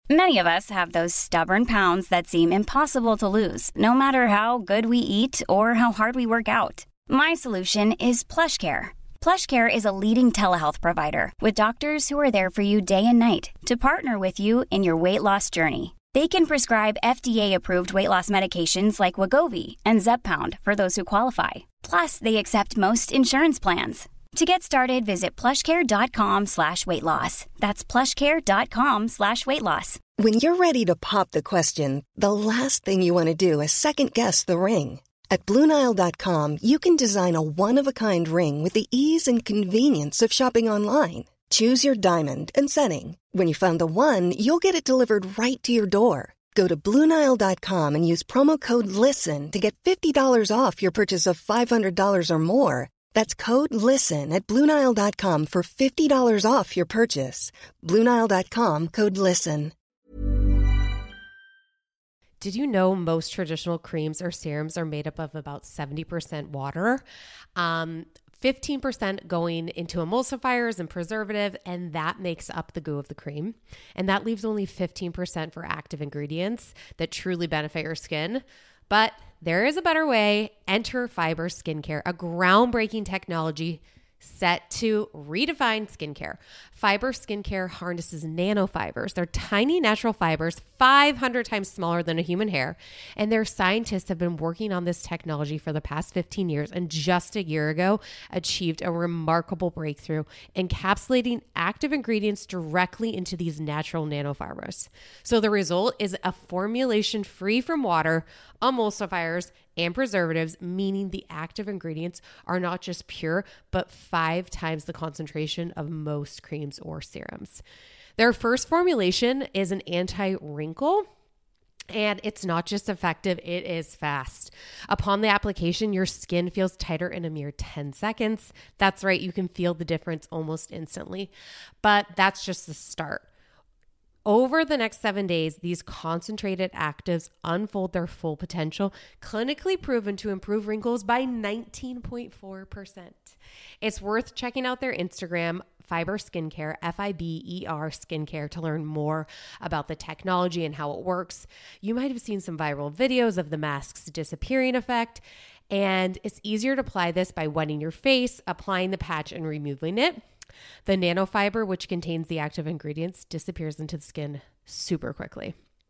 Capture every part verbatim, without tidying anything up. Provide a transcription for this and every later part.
Many of us have those stubborn pounds that seem impossible to lose, no matter how good we eat or how hard we work out. My solution is PlushCare. PlushCare is a leading telehealth provider with doctors who are there for you day and night to partner with you in your weight loss journey. They can prescribe F D A-approved weight loss medications like Wegovy and Zepbound for those who qualify. Plus, they accept most insurance plans. To get started, visit plushcare.com slash weight loss. That's plushcare.com slash weight loss. When you're ready to pop the question, the last thing you want to do is second-guess the ring. At Blue Nile dot com, you can design a one-of-a-kind ring with the ease and convenience of shopping online. Choose your diamond and setting. When you find the one, you'll get it delivered right to your door. Go to Blue Nile dot com and use promo code LISTEN to get fifty dollars off your purchase of five hundred dollars or more. That's code LISTEN at Blue Nile dot com for fifty dollars off your purchase. Blue Nile dot com, code LISTEN. Did you know most traditional creams or serums are made up of about seventy percent water? Um, fifteen percent going into emulsifiers and preservative, and that makes up the goo of the cream. And that leaves only fifteen percent for active ingredients that truly benefit your skin. But there is a better way. Enter Fiber Skincare, a groundbreaking technology set to redefine skincare. Fiber Skincare harnesses nanofibers. They're tiny natural fibers, five hundred times smaller than a human hair. And their scientists have been working on this technology for the past fifteen years, and just a year ago achieved a remarkable breakthrough, encapsulating active ingredients directly into these natural nanofibers. So the result is a formulation free from water, emulsifiers, and preservatives, meaning the active ingredients are not just pure, but five times the concentration of most creams or serums. Their first formulation is an anti-wrinkle, and it's not just effective, it is fast. Upon the application, your skin feels tighter in a mere ten seconds. That's right, you can feel the difference almost instantly, but that's just the start. Over the next seven days, these concentrated actives unfold their full potential, clinically proven to improve wrinkles by nineteen point four percent. It's worth checking out their Instagram, Fiber Skincare, F I B E R Skincare, to learn more about the technology and how it works. You might have seen some viral videos of the mask's disappearing effect, and it's easier to apply this by wetting your face, applying the patch, and removing it. The nanofiber, which contains the active ingredients, disappears into the skin super quickly.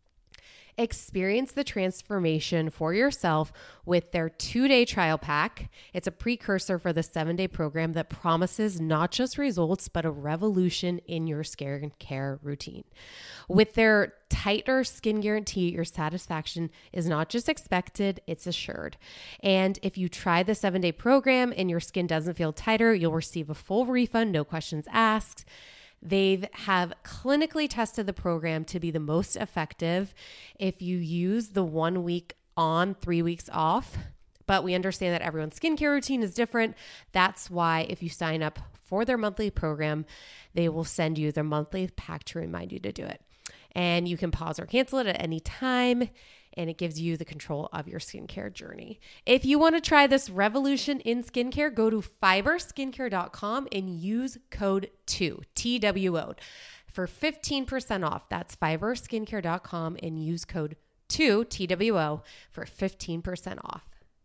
Experience the transformation for yourself with their two-day trial pack. It's a precursor for the seven-day program that promises not just results, but a revolution in your skincare routine. With their tighter skin guarantee, your satisfaction is not just expected, it's assured. And if you try the seven-day program and your skin doesn't feel tighter, you'll receive a full refund, no questions asked. They have clinically tested the program to be the most effective if you use the one week on, three weeks off. But we understand that everyone's skincare routine is different. That's why if you sign up for their monthly program, they will send you their monthly pack to remind you to do it. And you can pause or cancel it at any time, and it gives you the control of your skincare journey. If you want to try this revolution in skincare, go to fiber skincare dot com and use code two, T W O, for fifteen percent off. That's fiber skincare dot com and use code two, T W O, for fifteen percent off.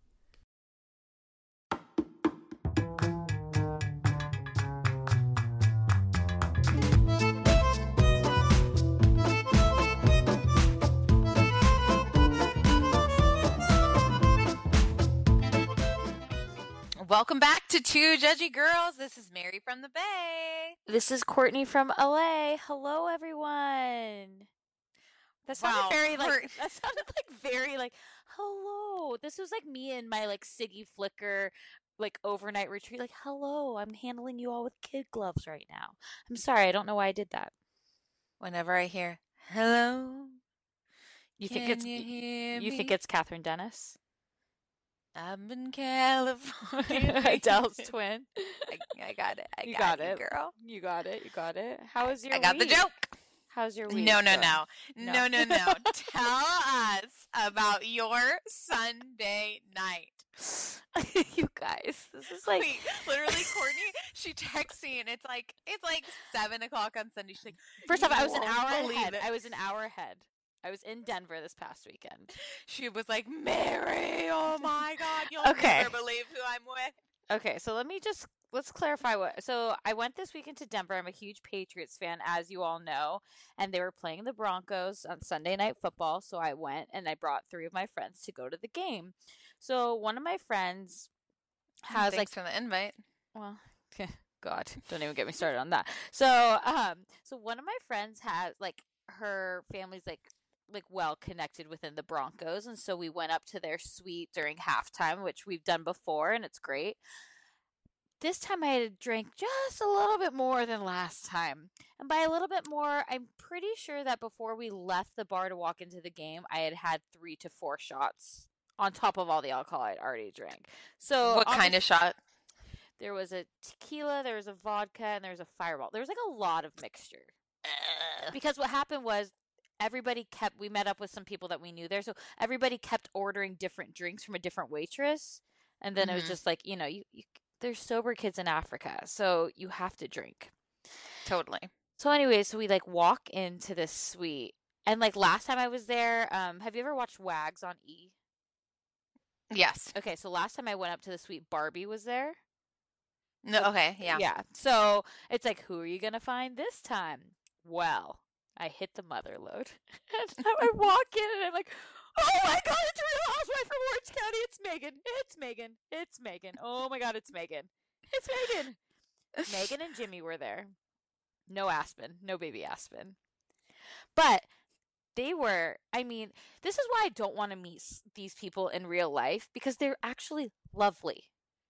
Welcome back to Two Judgy Girls. This is Mary from the Bay. This is Courtney from L A. Hello, everyone. That sounded Wow, very like we're- that sounded like very like hello. This was like me and my like Siggy Flicker like overnight retreat. Like hello, I'm handling you all with kid gloves right now. I'm sorry, I don't know why I did that. Whenever I hear hello, You can think it's you hear you me? think it's Catherine Dennis? I'm in California. Adele's twin. I, I got it. I You got, got you, it. girl. You got it. You got it. How was your I got week? the joke. How's your week? No, no, going? no, No. no, no, no. Tell us about your Sunday night. You guys, this is like Wait, literally, Courtney, she texts me and it's like it's like seven o'clock on Sunday. She's like, first "You off, I was an won't hour believe ahead. it." I was an hour ahead. I was in Denver this past weekend. She was like, Mary, oh my God, you'll Okay. never believe who I'm with. Okay, so let me just let's clarify what. So I went this weekend to Denver. I'm a huge Patriots fan, as you all know, and they were playing the Broncos on Sunday Night Football. So I went and I brought three of my friends to go to the game. So one of my friends has Thanks like, for the invite. well, God, don't even get me started on that. So, um, so one of my friends has like her family's like like well connected within the Broncos, and so we went up to their suite during halftime, which we've done before, and it's great. This time I had drank just a little bit more than last time. And by a little bit more, I'm pretty sure that before we left the bar to walk into the game, I had had three to four shots on top of all the alcohol I'd already drank. So What kind of shot? There was a tequila, there was a vodka, and there was a fireball. There was like a lot of mixture. Ugh. Because what happened was everybody kept, we met up with some people that we knew there. So everybody kept ordering different drinks from a different waitress. And then it was Mhm. just like, you know, you, you there's sober kids in Africa, so you have to drink. Totally. So anyway, so we like walk into this suite. And like last time I was there, um, have you ever watched Wags on E? Yes. Okay, so last time I went up to the suite, Barbie was there. No. Okay. Yeah. Yeah. So it's like, who are you going to find this time? Well, I hit the mother load. And I walk in and I'm like, oh my God, it's Real Housewife from Orange County. It's Megan. It's Megan. It's Megan. Oh my God, it's Megan. It's Megan. Megan and Jimmy were there. No Aspen. No baby Aspen. But they were, I mean, this is why I don't want to meet s- these people in real life, because they're actually lovely.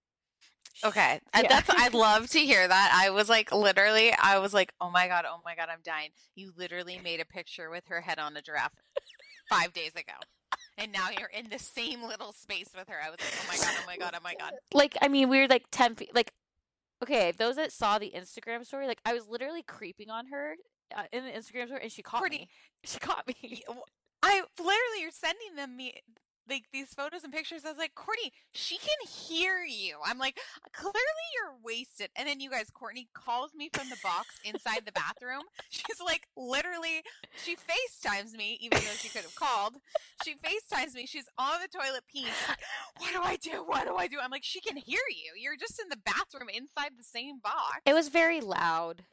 Okay. Uh, Yeah. That's I'd love to hear that. I was like literally I was like, "Oh my God, oh my God, I'm dying." You literally made a picture with her head on a giraffe five days ago. And now you're in the same little space with her. I was like, "Oh my God, oh my God, oh my God." Like, I mean, we were like ten feet. Like, okay, those that saw the Instagram story, like, I was literally creeping on her uh, in the Instagram story, and she caught Courtney, me. She caught me. Y- w- I literally you're sending them me like these photos and pictures. I was like, Courtney, she can hear you. I'm like, clearly you're wasted. And then you guys, Courtney calls me from the box inside the bathroom. She's like, literally, she FaceTimes me, even though she could have called. She FaceTimes me. She's on the toilet peeing. She's like, what do I do? What do I do? I'm like, she can hear you. You're just in the bathroom inside the same box. It was very loud.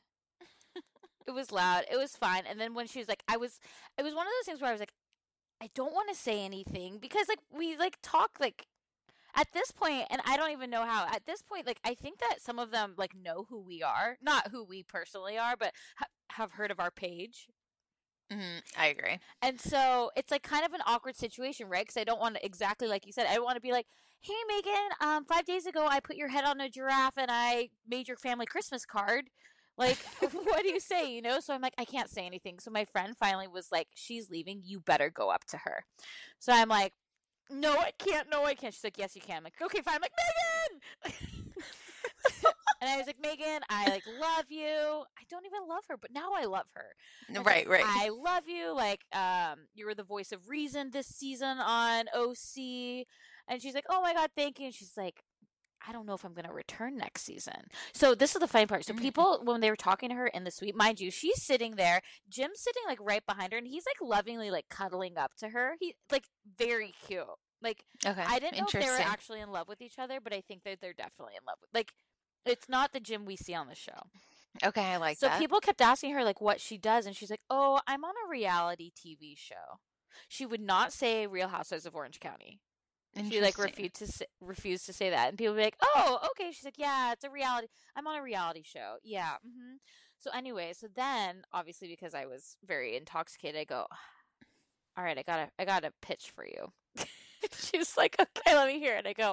It was loud. It was fine. And then when she was like, I was, it was one of those things where I was like, I don't want to say anything because like we like talk like at this point, and I don't even know how at this point, like I think that some of them like know who we are, not who we personally are, but ha- have heard of our page. Mhm, I agree. And so it's like kind of an awkward situation, right? Because I don't want to, exactly like you said, I don't want to be like, hey, Megan, um, five days ago I put your head on a giraffe and I made your family Christmas card. Like, what do you say, you know? So I'm like, I can't say anything. So my friend finally was like, she's leaving. You better go up to her. So I'm like, no, I can't. No, I can't. She's like, yes, you can. I'm like, okay, fine. I'm like, Megan! And I was like, Megan, I like love you. I don't even love her, but now I love her. I was Right, like, right. I love you. Like, um, you were the voice of reason this season on O C. And she's like, oh my God, thank you. And she's like, I don't know if I'm going to return next season. So this is the funny part. So Mhm. people, when they were talking to her in the suite, mind you, she's sitting there, Jim's sitting like right behind her, and he's like lovingly like cuddling up to her. He like very cute. Like, Okay. I didn't know if they were Interesting. actually in love with each other, but I think that they're definitely in love with, like, it's not the Jim we see on the show. Okay, I like So that. people kept asking her like what she does, and she's like, "Oh, I'm on a reality T V show." She would not say Real Housewives of Orange County. She like Interesting. refused to say, refused to say that, and people would be like, "Oh, okay." She's like, "Yeah, it's a reality. I'm on a reality show." Yeah. hmm So anyway, so then obviously because I was very intoxicated, I go, "All right, I got a I got a pitch for you." She's like, "Okay, let me hear it." I go,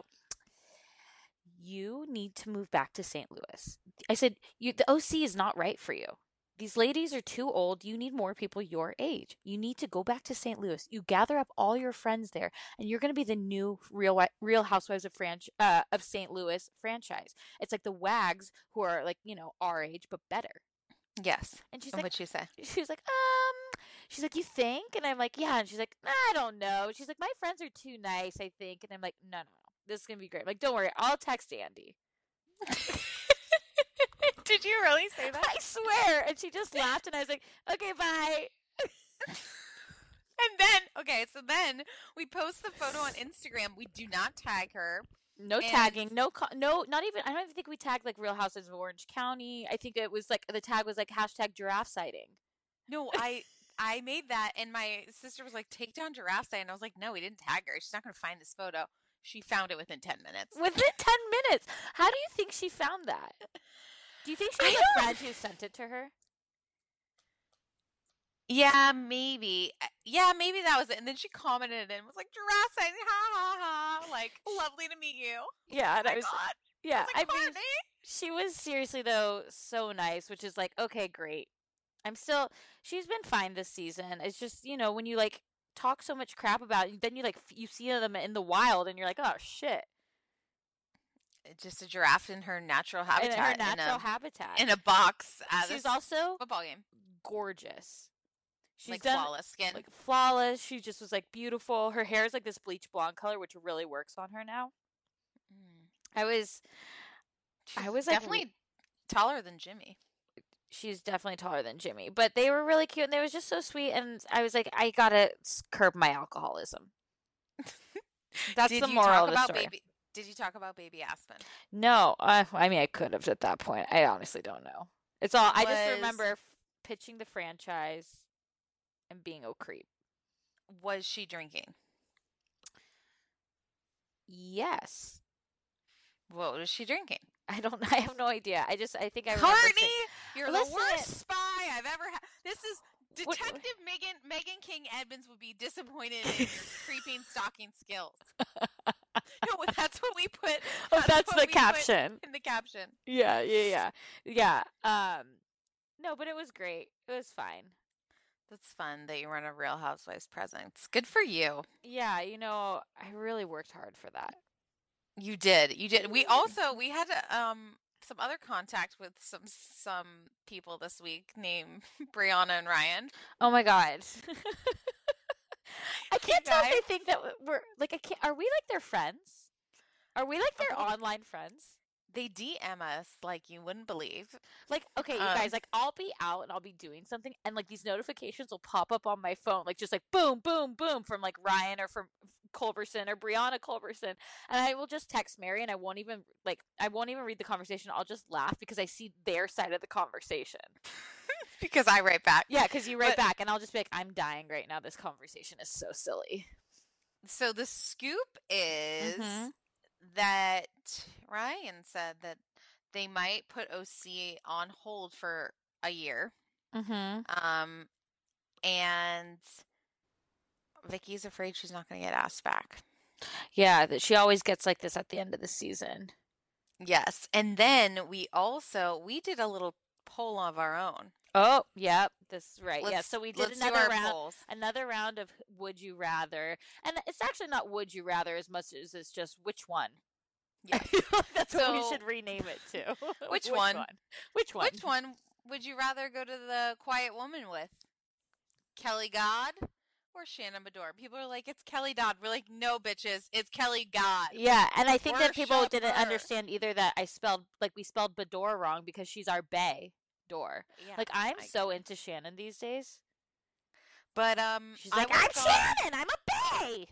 "You need to move back to Saint Louis." I said, "You the O C is not right for you. These ladies are too old. You need more people your age. You need to go back to Saint Louis. You gather up all your friends there, and you're going to be the new Real Wi- Real Housewives of Franch- uh, of Saint Louis franchise. It's like the Wags who are like, you know, our age but better." Yes. And she's And like, what'd you say? she's like, um, she's like, "You think?" And I'm like, "Yeah." And she's like, "I don't know." She's like, "My friends are too nice, I think." And I'm like, "No, no, no. this is gonna be great. I'm like, don't worry, I'll text Andy. Did you really say that? I swear. And she just laughed, and I was like, okay, bye. And then, okay, so then we post the photo on Instagram. We do not tag her. No And- tagging, no, co- no, not even. I don't even think we tagged like Real Houses of Orange County. I think it was like the tag was like hashtag giraffe sighting. No, I I made that, and my sister was like, take down giraffe sighting. And I was like, no, we didn't tag her. She's not going to find this photo. She found it within ten minutes. Within ten minutes. How do you think she found that? Do you think she I was a don't- friend who sent it to her? Yeah, maybe. Uh, Yeah, maybe that was it. And then she commented and was like, giraffe sighting, ha ha ha. Like, lovely to meet you. Yeah, and Oh I my was. God. Yeah, I was I like, mean, Courtney. she was seriously though so nice, which is like, okay, great. I'm still. She's been fine this season. It's just, you know, when you like talk so much crap about it, then you like f- you see them in the wild, and you're like, oh shit. Just a giraffe in her natural In habitat. her natural in a, habitat. in a box at She's a also football game. gorgeous. She's Like done flawless skin. like flawless. She just was like beautiful. Her hair is like this bleach blonde color, which really works on her now. Mm. I was, I She's was like, definitely taller than Jimmy. she's definitely taller than Jimmy, but they were really cute and they was just so sweet. And I was like, I gotta s- curb my alcoholism. That's Did the you moral talk of the about story. baby? Did you talk about baby Aspen? No, uh, I mean I could have at that point. I honestly don't know. It's all I just Was- remember f- pitching the franchise and being a creep. Was she drinking? Yes. What was she drinking? I don't. I have no idea. I just. I think I remember. Courtney, saying- you're Listen. the worst spy I've ever had. This is What- Detective Megan Megan King Edmonds would be disappointed in your creeping stalking skills. No, that's what we put. Oh, that's what the we put caption. in the caption. Yeah, yeah, yeah, yeah. Um, no, but it was great. It was fine. That's fun that you run a Real Housewives presence. Good for you. Yeah, you know, I really worked hard for that. You did. You did. We also we had um some other contact with some some people this week named Brianna and Ryan. Oh my god. I can't tell if guys? they think that we're like. I can't. Are we like their friends? Are we like their Oh. online friends? They D M us like you wouldn't believe. Like, okay, you Um, guys, like, I'll be out and I'll be doing something, and like these notifications will pop up on my phone, like just like boom, boom, boom, from like Ryan or from Culberson or Brianna Culberson, and I will just text Mary, and I won't even like, I won't even read the conversation. I'll just laugh because I see their side of the conversation. Because I write back. Yeah, because you write But- back, and I'll just be like, I'm dying right now. This conversation is so silly. So the scoop is Mhm. that Ryan said that they might put O C on hold for a year. Mm-hmm. Um, and Vicky's afraid she's not going to get asked back. Yeah, that she always gets like this at the end of the season. Yes. And then we also, we did a little poll of our own. Oh, yep, this is right. Yeah, Let's- so we did let's do another our round. polls. Another round of would you rather, and it's actually not would you rather as much as it's just which one. Yes. That's what we So- should rename it to. Which one? Which one? Which one would you rather go to the Quiet Woman with? Kelly God or Shannon Bedore? People are like, it's Kelly Dodd. We're like, no, bitches, it's Kelly God. Yeah, and I think that people Worship didn't her. understand either that I spelled like we spelled Bedore wrong because she's our bae door. Yeah, Like I'm I so agree. into Shannon these days. But um, She's I like, would've I'm gone- Shannon. I'm a bae.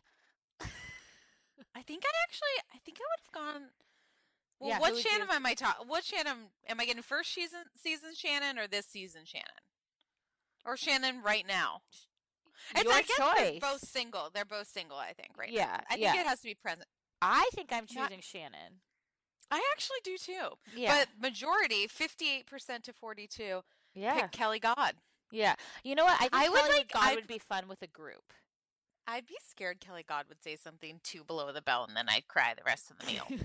I think I'd actually, I think I would have gone. Well, Yeah, who what would Shannon you- am I talking? What Shannon am I getting? First season, season Shannon, or this season Shannon, or Shannon right now? It's, Your I guess choice. they're both single. They're both single. I think right. now. Yeah, I think yeah. it has to be present. I think I'm Not- choosing Shannon. I actually do too. Yeah, But majority, fifty-eight percent to forty-two, yeah, pick Kelly God. Yeah. You know what? I think I would Kelly like- God I'd- would be fun with a group. I'd be scared Kelly God would say something too below the belt, and then I'd cry the rest of the meal.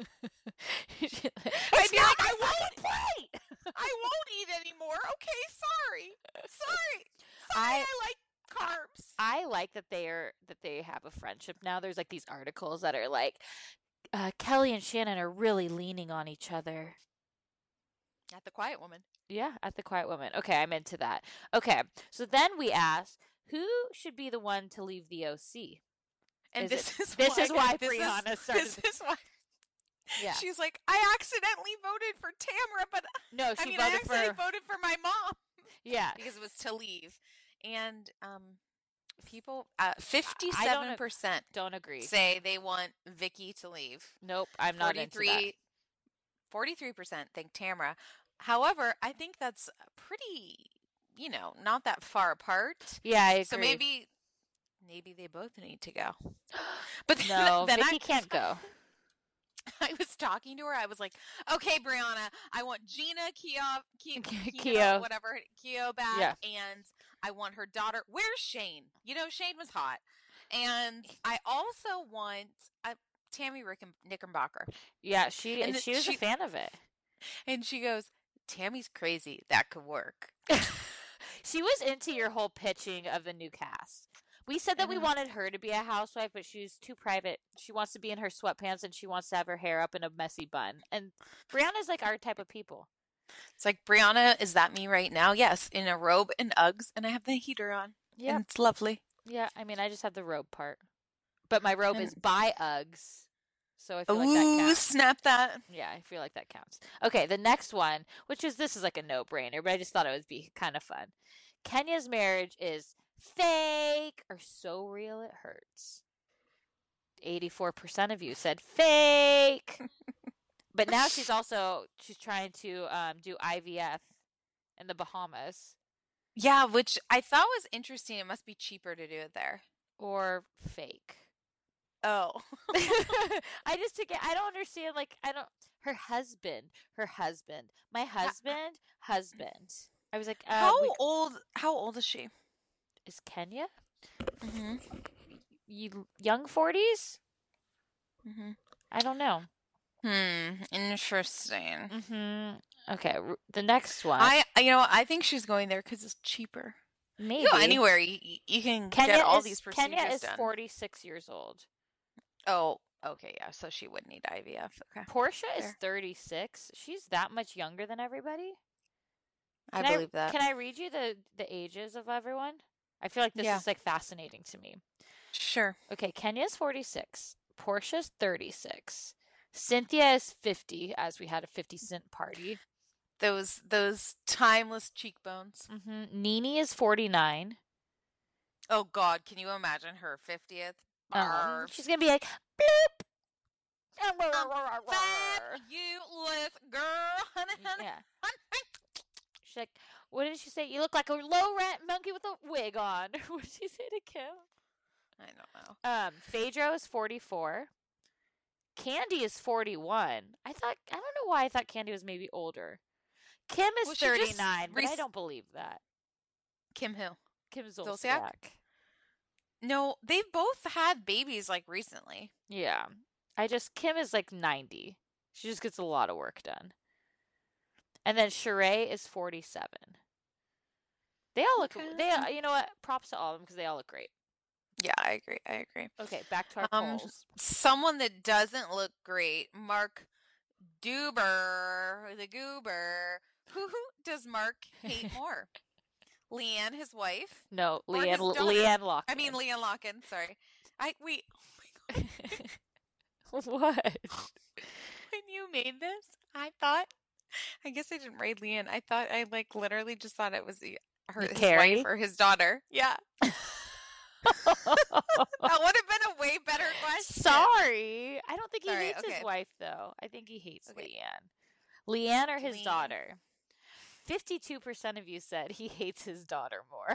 it's I'd be not like, my I won't, fucking plate. I won't eat anymore. Okay, sorry, sorry, sorry. I- I, like carbs. I like that they are that they have a friendship now. There's like these articles that are like uh, Kelly and Shannon are really leaning on each other. At the Quiet Woman. Yeah, at the Quiet Woman. Okay, I'm into that. Okay, so then we asked who should be the one to leave the O C. And Is this it- is this why, is why this Brianna is, started This the- is why Yeah. she's like, I accidentally voted for Tamara, but No, she I mean, I voted accidentally for. voted for my mom Yeah. because it was to leave. And um, people, uh, fifty-seven percent Don't agree. say they want Vicky to leave. Nope, I'm not into that. forty-three percent think Tamara. However, I think that's pretty, you know, not that far apart. Yeah, I agree. So maybe, maybe they both need to go. But then, No, then Vicky I can't go. I was talking to her. I was like, "Okay, Brianna, I want Gina Keo, Ke- Keo. Keo, whatever, Keo back, Yeah. and I want her daughter. Where's Shane? You know, Shane was hot, and I also want uh, Tammy Ricken- Knickerbocker." Yeah, she And the- she was she- a fan of it. And she goes, "Tammy's crazy. That could work." She was into your whole pitching of the new cast. We said that we Mhm. wanted her to be a housewife, but she's too private. She wants to be in her sweatpants and she wants to have her hair up in a messy bun. And Brianna's like our type of people. It's like, Brianna, is that me right now? Yes, in a robe and Uggs, and I have the heater on. Yeah. And it's lovely. Yeah, I mean, I just have the robe part. But my robe And- is by Uggs. So I feel like Ooh, that counts. snap that. Yeah, I feel like that counts. Okay, the next one, which is this is like a no-brainer, but I just thought it would be kind of fun. Kenya's marriage is fake or so real it hurts. eighty-four percent of you said fake. But now she's also she's trying to um, do I V F in the Bahamas Yeah, which I thought was interesting. It must be cheaper to do it there. or fake. Oh. I just to get I don't understand like I don't her husband, her husband, my husband, husband. I was like, uh, How we- old how old is she? is Kenya? Mm-hmm. You young forties? Mm-hmm. I don't know. Hmm. Interesting. Mm-hmm. Okay, r- the next one. I you know I think she's going there because it's cheaper. Maybe You go anywhere you, you can Kenya get all is, these procedures Kenya is done. forty-six years old. Oh, okay, yeah. So she would need I V F. Okay, Portia is Fair. thirty-six. She's that much younger than everybody. I Can believe that. Can I read you the the ages of everyone? I feel like this Yeah. is like fascinating to me. Sure. Okay, Kenya's forty-six. Portia's thirty-six. Cynthia is fifty, as we had a fifty cent party. Those those timeless cheekbones. Mm-hmm. Nene is forty-nine. Oh God, can you imagine her fiftieth? Um, she's gonna be like, bloop. Fabulous girl. Yeah. She's like, what did she say? You look like a low rent monkey with a wig on. What did she say to Kim? I don't know. Um, Phaedro is forty-four. Candy is forty-one. I thought I don't know why I thought Candy was maybe older. Kim is Well, she just thirty-nine, but I rec- don't believe that. Kim Hill. Kim Zolciak? Zolciak. No, they've both had babies like recently. Yeah. I just Kim is like ninety. She just gets a lot of work done. And then Sheree is forty-seven. They all look Okay. they you know what? Props to all of them because they all look great. Yeah, I agree. I agree. Okay, back to our Um, polls. Someone that doesn't look great, Mark Duber, the goober. Who does Mark hate more? Leanne, his wife. No, or Leanne his daughter. Leanne Lock. I mean, Leanne Locken. Sorry. I wait. Oh my God. What? When you made this, I thought. I guess I didn't write Leanne. I thought I like literally just thought it was the, her his Carrie? wife or his daughter. Yeah. That would have been a way better question. Sorry. I don't think he Sorry, hates okay. his wife though. I think he hates Okay. Leanne. Leanne or his Leanne. daughter? fifty-two percent of you said he hates his daughter more.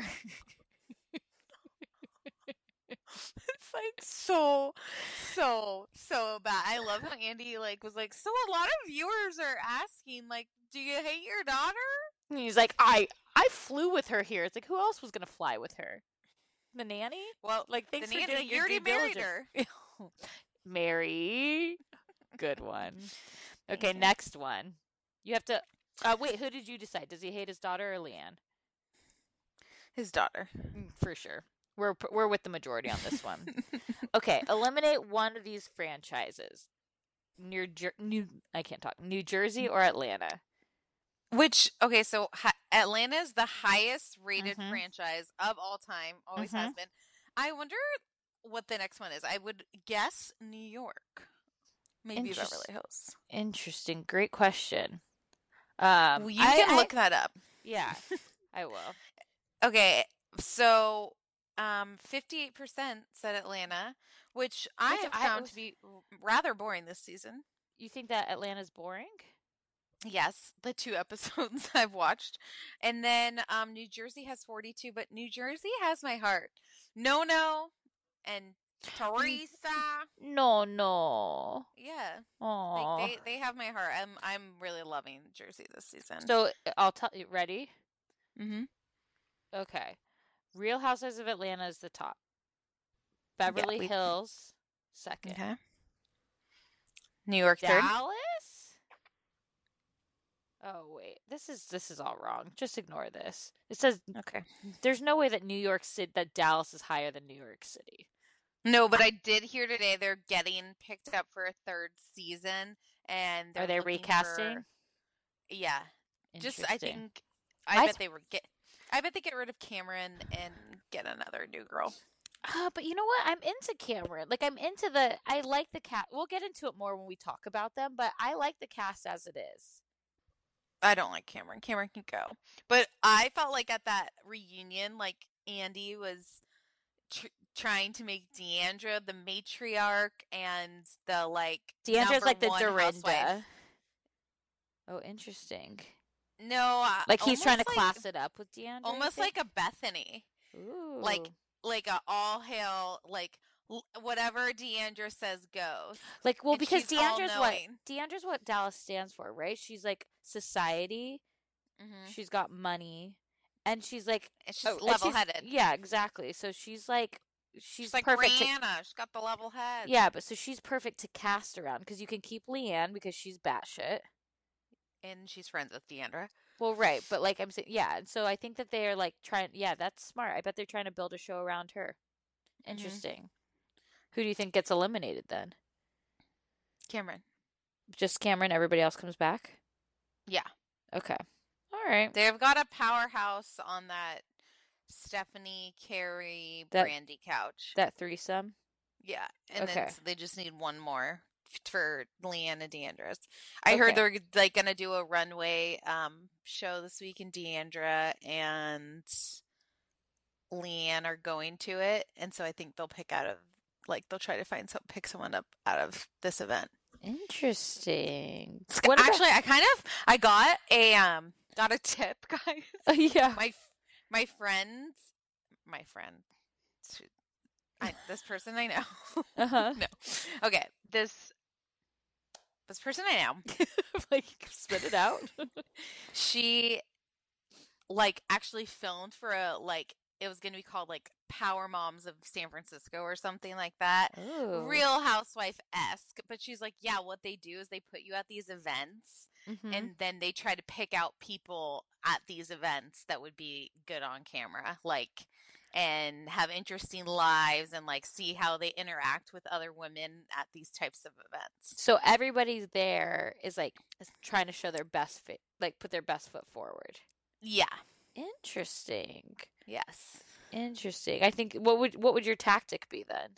It's like so, so, so bad. I love how Andy like was like, so a lot of viewers are asking, like, do you hate your daughter? And he's like, I I flew with her here. It's like, who else was gonna fly with her? The nanny? Well, Like, thanks the for nanny, doing you your already due married diligence. her. Mary. Good one. Thank Okay, you. next one. You have to. Uh, wait, who did you decide? Does he hate his daughter or Leanne? His daughter. Mm, For sure. We're p- we're with the majority on this one. Okay, eliminate one of these franchises. New Jer- New I can't talk. New Jersey or Atlanta? Which okay, so ha- Atlanta is the highest rated Mhm. franchise of all time. Always Mhm. has been. I wonder what the next one is. I would guess New York. Maybe Interest- Beverly Hills. Interesting. Great question. Um, Well, you I, can I- look that up. Yeah, I will. Okay, so um, fifty-eight percent said Atlanta, which I Which have I found was- to be r- rather boring this season. You think that Atlanta's boring? Yes, the two episodes I've watched. And then um, New Jersey has forty-two, but New Jersey has my heart. No, no, and Teresa. No, no. Yeah, Aww. like they, they have my heart. I'm I'm really loving Jersey this season. So I'll tell you. Ready? mm-hmm. Okay. Real Housewives of Atlanta is the top. Beverly we- Hills second. Okay. New York third. Dallas? Oh wait, this is this is all wrong. Just ignore this. It says Okay. there's no way that New York City that Dallas is higher than New York City. No, but I did hear today they're getting picked up for a third season, and they're Are they looking recasting? for- yeah, just I Interesting. think I, I bet th- they were get. I bet they get rid of Cameron and get another new girl. Uh, but you know what? I'm into Cameron. Like I'm into the. I like the cast. We'll get into it more when we talk about them. But I like the cast as it is. I don't like Cameron. Cameron can go, but I felt like at that reunion, like Andy was tr- trying to make Deandra the matriarch and the like. Deandra's number like the one Dorinda. housewife. Oh, interesting. No, uh, Like he's trying to almost like- class it up with Deandra. you almost think? like a Bethany. Ooh. like like a all hail like l- whatever Deandra says goes. Like, well, and because she's Deandra's what all-knowing. Deandra's what Dallas stands for, right? She's like society. Mm-hmm. She's got money, and she's like And she's oh, and level headed. Yeah, exactly. So she's like she's, She's like perfect. To, Rihanna. She's got the level head. yeah, but so she's perfect to cast around because you can keep Leanne because she's batshit. And she's friends with Deandra. Well, right, but like I'm saying, yeah. And so I think that they are like trying. Yeah, that's smart. I bet they're trying to build a show around her. Interesting. Who do you think gets eliminated then? Cameron. Just Cameron. Everybody else comes back. Yeah. Okay. All right. They've got a powerhouse on that Stephanie, Carrie, That- Brandy couch. That threesome. yeah. And Okay. then so they just need one more f- for Leanne and Deandra's. I heard Okay. they're like gonna do a runway um show this week, and Deandra and Leanne are going to it, and so I think they'll pick out of like they'll try to find some pick someone up out of this event. Interesting. It's- What about- Actually, I kind of I got a um got a tip, guys. yeah. my my friend, my friend, she- I, this person I know. Uh huh. No, okay, this this person I know. Like spit it out. She like actually filmed for a like it was gonna be called like Power Moms of San Francisco or something like that. Ooh. Real Housewife esque, but she's like, yeah, what they do is they put you at these events, Mhm. and then they try to pick out people at these events that would be good on camera, like, and have interesting lives, and like see how they interact with other women at these types of events. So everybody there is like trying to show their best fit, like put their best foot forward. Yeah. Interesting. Yes. Interesting. I think what would what would your tactic be then?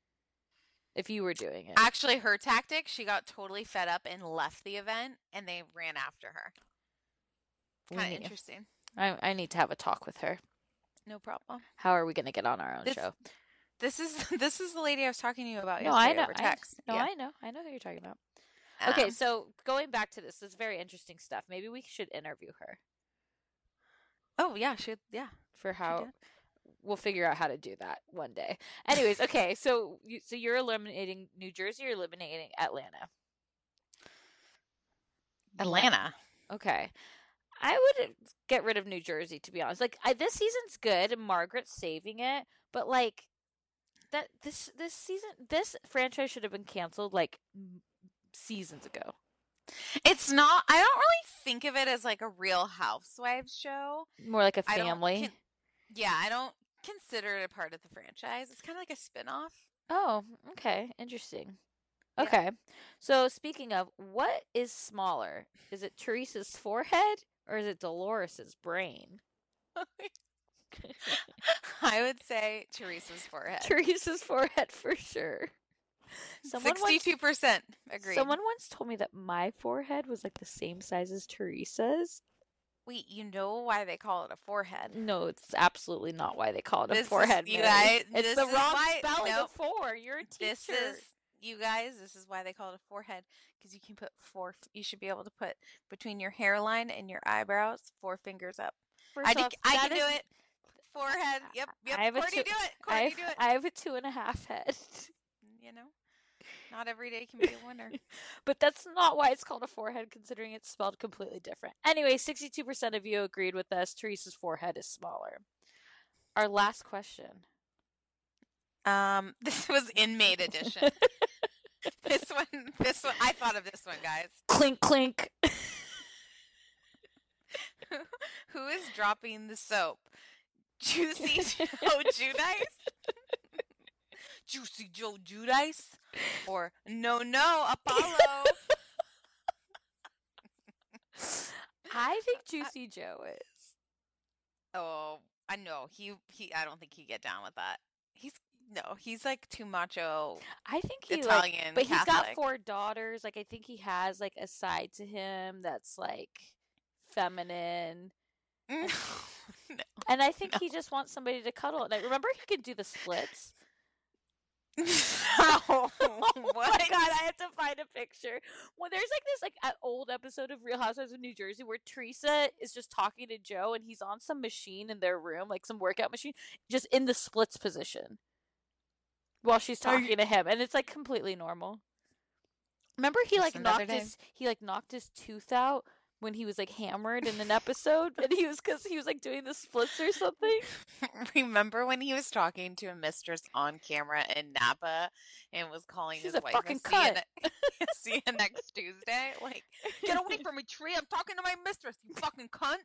If you were doing it. Actually, her tactic, she got totally fed up and left the event, and they ran after her. We Kind of need- interesting. I I need to have a talk with her. No problem. How are we going to get on our own This- show? This is this is the lady I was talking to you about No, I yesterday know. over I, text. no, Yeah. I know. I know who you're talking about. Okay, Um, so going back to this, this is very interesting stuff. Maybe we should interview her oh yeah, she yeah. for how did. we'll figure out how to do that one day. Anyways, okay, so you so you're eliminating New Jersey, you're eliminating Atlanta. Atlanta. Okay. I would get rid of New Jersey, to be honest. Like I, this season's good, and Margaret's saving it, but like that this this season, this franchise should have been canceled like m- seasons ago. It's not. I don't really think of it as like a Real Housewives show. More like a I don't family. con- Yeah, I don't consider it a part of the franchise. It's kind of like a spin-off. Oh, okay, interesting. Yeah. Okay, so speaking of, what is smaller? Is it Teresa's forehead or is it Dolores's brain? I would say Teresa's forehead. Teresa's forehead for sure. Someone Sixty-two percent agreed. Someone once told me that my forehead was like the same size as Teresa's. Wait, you know why they call it a forehead? No, it's absolutely not why they call it a This forehead. is, you Mary. guys, it's this the is wrong why, spelling nope. of four. You're a teacher. This is, you guys, this is why they call it a forehead, because you can put four. You should be able to put between your hairline and your eyebrows four fingers up. First I, did, off, I that can do is- it. Forehead. Yep, yep. I have a Courtney, two- do it. I Courtney, have, do it. I have a two and a half head. You know, not every day can be a winner. But that's not why it's called a forehead, considering it's spelled completely different. Anyway, sixty-two percent of you agreed with us. Teresa's forehead is smaller. Our last question. Um, this was inmate edition. This one, this one, I thought of this one, guys. Clink, clink. Who is dropping the soap? Juicy Joe Judice? Juicy Joe Judice? Or No No Apollo? I think Juicy Joe is. Oh, I know. He he I don't think he'd get down with that. He's no, he's like too macho. I think he Italian, like, but he's got Catholic. four daughters. Like I think he has like a side to him that's like feminine, no. and I think he just wants somebody to cuddle at night. Remember, he could do the splits. Oh, Oh my what? god, I have to find a picture. Well, there's like this like a- old episode of Real Housewives of New Jersey where Teresa is just talking to Joe and he's on some machine in their room, like some workout machine, just in the splits position while she's Are you- talking to him, and it's like completely normal. Remember, he Just like another knocked day. his he like knocked his tooth out when he was like hammered in an episode, and he was because he was like doing the splits or something. Remember when he was talking to a mistress on camera in Napa and was calling She's his a wife fucking see you, cunt. ne- see you next Tuesday? Like, get away from me, Tree. I'm talking to my mistress, you fucking cunt.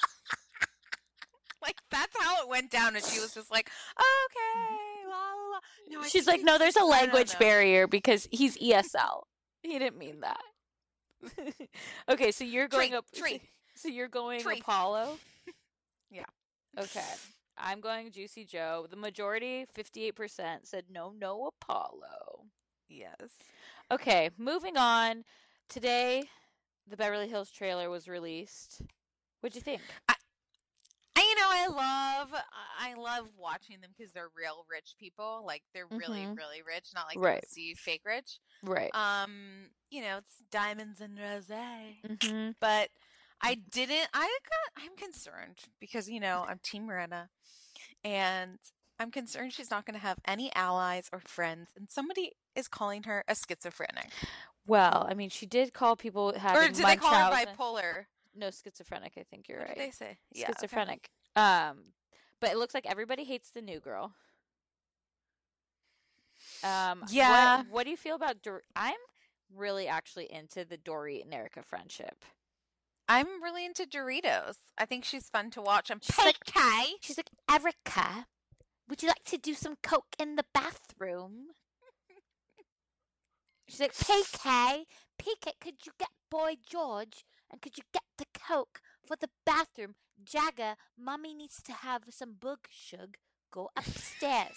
Like, that's how it went down, and she was just like, okay, la la la. No, I She's think like, no, there's a I don't language know." barrier because he's E S L. He didn't mean that. Okay, so you're going Tree, up. tree. So you're going Tree. Apollo. Yeah. Okay, I'm going Juicy Joe. The majority, fifty-eight percent, said no, no Apollo. Yes. Okay, moving on. Today, the Beverly Hills trailer was released. What'd you think? I, you know, I love, I love watching them because they're real rich people. Like, they're really, Mhm. really rich, not like Right. you see fake rich. Right. Um, you know, it's diamonds and rosé. Mm-hmm. But I didn't. I got. I'm concerned because you know I'm Team Miranda, and I'm concerned she's not going to have any allies or friends, and somebody is calling her a schizophrenic. Well, I mean, she did call people having Or did they call her Munchausen- bipolar? No, schizophrenic. I think you're What right. did they say? Yeah, okay. Schizophrenic. Um, but it looks like everybody hates the new girl. Um, Yeah. What, what do you feel about? Dor- I'm really actually into the Dory and Erica friendship. I'm really into Doritos. I think she's fun to watch. And She's like- Pay. She's like, Erica, would you like to do some coke in the bathroom? She's like, P K, P K, could you get Boy George and could you get the coke for the bathroom? Jagger, mommy needs to have some bug shug. Go upstairs.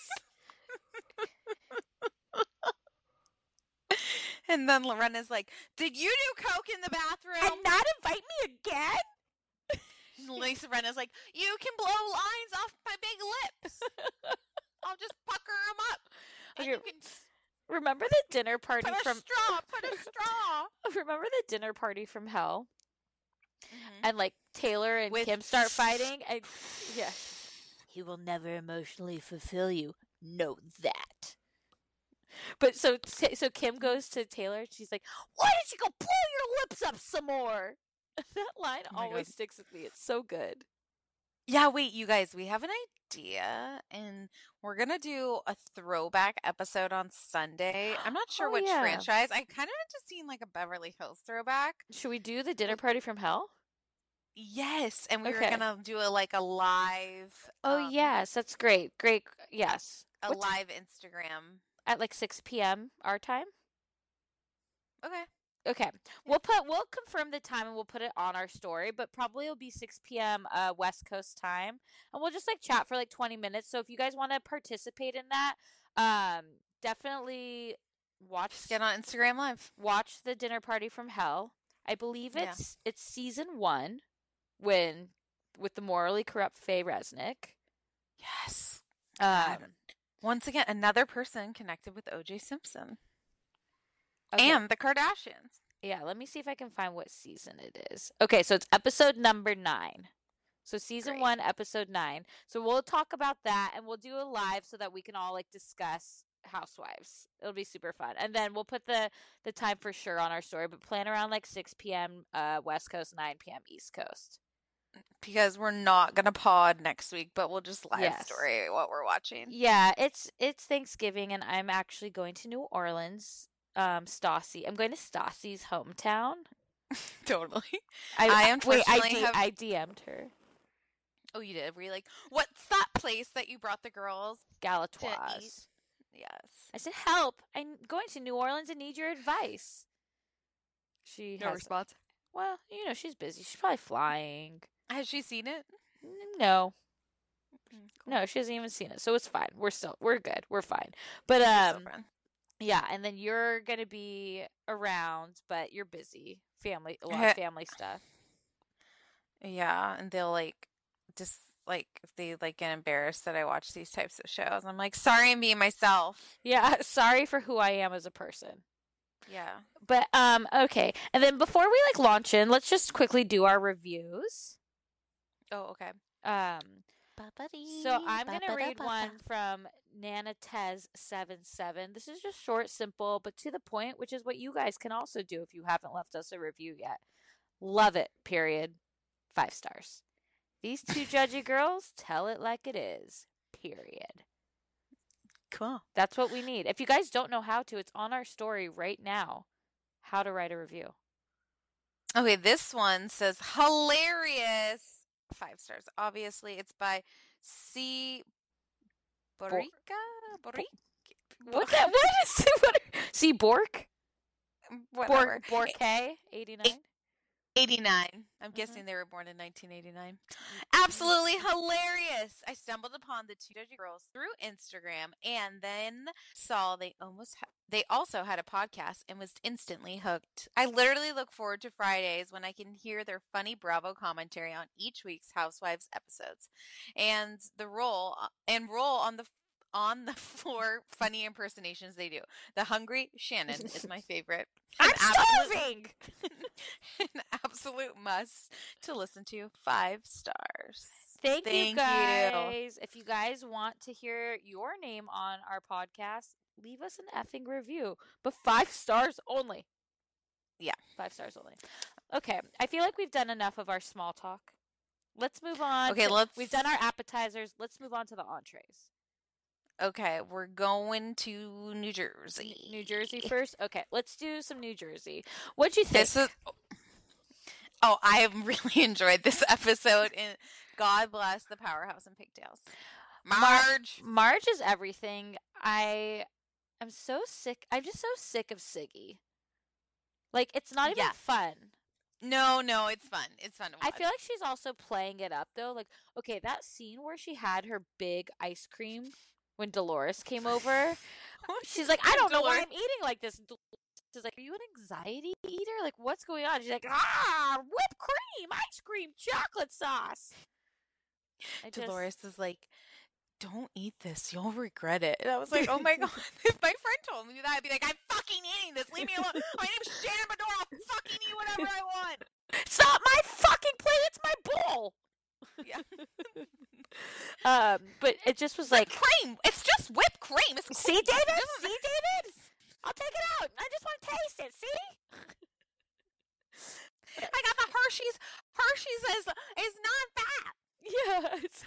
And then Lorena's like, "Did you do coke in the bathroom?" and not invite me again? And Lisa Rinna's like, "You can blow lines off my big lips. I'll just pucker them up. And Okay, you can Remember the dinner party put a from straw, put a straw." Remember the dinner party from hell? Mhm. And like Taylor and With- Kim start fighting, and yeah, he will never emotionally fulfill you. Know that. But so so Kim goes to Taylor. And she's like, "Why did you go blow your lips up some more?" That line Oh my always God. sticks with me. It's so good. Yeah, wait, you guys, we have an idea, and we're gonna do a throwback episode on Sunday. I'm not sure Oh, which yeah. franchise. I kind of just seen like a Beverly Hills throwback. Should we do the dinner party from hell? Yes, and we Okay. were gonna do a like a live. Oh um, yes, that's great. Great. Yes. a What ti- live Instagram. At like six p.m. our time. Okay. Okay, we'll put we'll confirm the time and we'll put it on our story, but probably it'll be six p.m. uh West Coast time, and we'll just like chat for like twenty minutes. So if you guys want to participate in that, um, definitely watch Just get on Instagram Live. watch the Dinner Party from Hell. I believe Yeah. it's it's season one, when with the morally corrupt Faye Resnick. Yes. Um, Once again, another person connected with O J Simpson okay. and the Kardashians. Yeah, let me see if I can find what season it is. Okay, so it's episode number nine. So season Great. one, episode nine. So we'll talk about that and we'll do a live so that we can all like discuss Housewives. It'll be super fun. And then we'll put the the time for sure on our story, but plan around like six p.m. uh West Coast, nine p.m. East Coast. Because we're not gonna pod next week, but we'll just live Yes. story what we're watching. Yeah, it's it's Thanksgiving and I'm actually going to New Orleans. Um, Stassi. I'm going to Stassi's hometown. Totally. I, I wait. I, unfortunately D- have- I D M'd her. Oh, you did? Were you like, what's that place that you brought the girls? Galatoire's. Yes. I said, help! I'm going to New Orleans and need your advice. She No has response. Well, you know, she's busy. She's probably flying. Has she seen it? N- No, Mm, cool. no, she hasn't even seen it, so it's fine. We're still, we're good. We're fine. But You're um, so fun. yeah, and then you're gonna be around, but you're busy. Family, a lot Heh. of family stuff. Yeah, and they'll like just like if they like get embarrassed that I watch these types of shows. I'm like, sorry, I'm being myself. Yeah, sorry for who I am as a person. Yeah. But um, okay, and then before we like launch in, let's just quickly do our reviews. Oh, okay. Um. So I'm going to read one from Nana Tez seven seven. This is just short, simple, but to the point, which is what you guys can also do if you haven't left us a review yet. Love it, period. Five stars. These two judgy girls tell it like it is, period. Cool. That's what we need. If you guys don't know how to, it's on our story right now. How to write a review. Okay, this one says hilarious. Five stars. Obviously, it's by C. Borica? Boric? What that? What is what? See Bork? Whatever. Bork Bork eighty-nine. eighty-nine. I'm guessing they were born in nineteen eighty-nine. Absolutely hilarious. I stumbled upon the two judgy girls through Instagram and then saw they almost ha- they also had a podcast and was instantly hooked. I literally look forward to Fridays when I can hear their funny Bravo commentary on each week's Housewives episodes and the roll and roll on the on the floor funny impersonations they do. The hungry Shannon is my favorite. I'm An absolute- starving. an absolute must to listen to. Five stars. Thank, Thank you you. guys. If you guys want to hear your name on our podcast, leave us an effing review. But five stars only. Yeah. Five stars only. Okay. I feel like we've done enough of our small talk. Let's move on. Okay, to- let's- We've done our appetizers. Let's move on to the entrees. Okay, we're going to New Jersey. New Jersey first? Okay. Let's do some New Jersey. What'd you think? This is. Oh, I have really enjoyed this episode, and God bless the powerhouse and pigtails. Marge. Marge is everything. I am so sick. I'm just so sick of Siggy. Like, it's not even Yeah. fun. No, no, it's fun. It's fun to watch. I feel like she's also playing it up, though. Like, okay, that scene where she had her big ice cream when Dolores came over, she's like, I don't know why Dolores- I'm eating like this. And Dolores is like, are you an anxiety eater? Like, what's going on? She's like, ah, whipped cream, ice cream, chocolate sauce. I just- Dolores is like, don't eat this. You'll regret it. And I was like, oh my God. If my friend told me that, I'd be like, I'm fucking eating this. Leave me alone. My name's Shannon Bedore. I'll fucking eat whatever I want. It's not my fucking plate. It's my bowl. Yeah. Um, but it just was like, cream. It's just whipped cream. It's see, cream. David? It doesn't- See, David? I'll take it out. I just want to taste it. See? I got the Hershey's. Hershey's is is not fat. Yeah. It's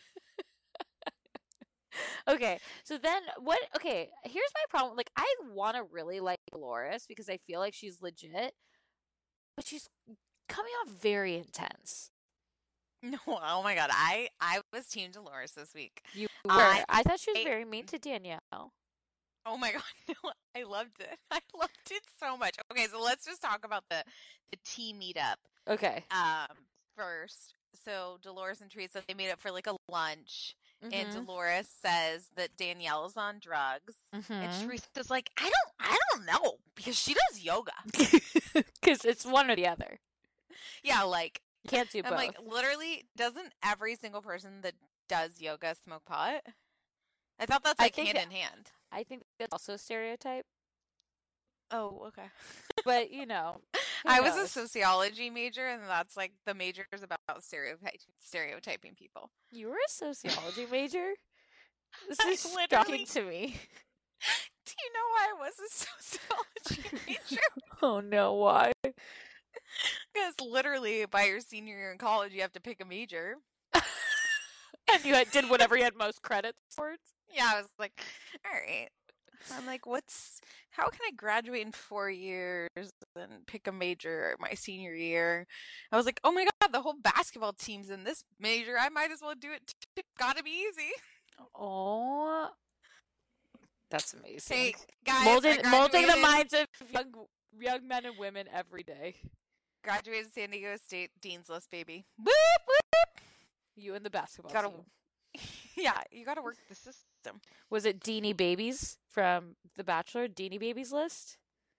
okay. So then what? Okay. Here's my problem. Like, I want to really like Dolores because I feel like she's legit, but she's coming off very intense. No, oh my God. I I was Team Dolores this week. You were. I- I, thought she was I- very mean to Danielle. Oh my god, no, I loved it. I loved it so much. Okay, so let's just talk about the the tea meetup. Okay. Um, first, so Dolores and Teresa, they meet up for like a lunch, mm-hmm. and Dolores says that Danielle's on drugs, mm-hmm. and Teresa's like, I don't, I don't know, because she does yoga. Because it's one or the other. Yeah, like can't do both. I'm like, literally, doesn't every single person that does yoga smoke pot? I thought that's like hand in hand. I think that's also a stereotype. Oh, okay. But, you know. I was a sociology major, and that's like the major is about stereotype, stereotyping people. You were a sociology major? This is shocking to me. Do you know why I was a sociology major? Oh, no, why? Because literally, by your senior year in college, you have to pick a major. And you had, did whatever you had most credits for it? Yeah, I was like, all right. I'm like, what's, how can I graduate in four years and pick a major my senior year? I was like, oh my god, the whole basketball team's in this major. I might as well do it too. Gotta be easy. Oh, that's amazing. Hey, guys, molding, molding the minds of young, young men and women every day. Graduated San Diego State Dean's List, baby. Whoop, whoop. You and the basketball gotta, team. Yeah, you gotta work the system. Was it Deanie Babies from The Bachelor? Deanie Babies list?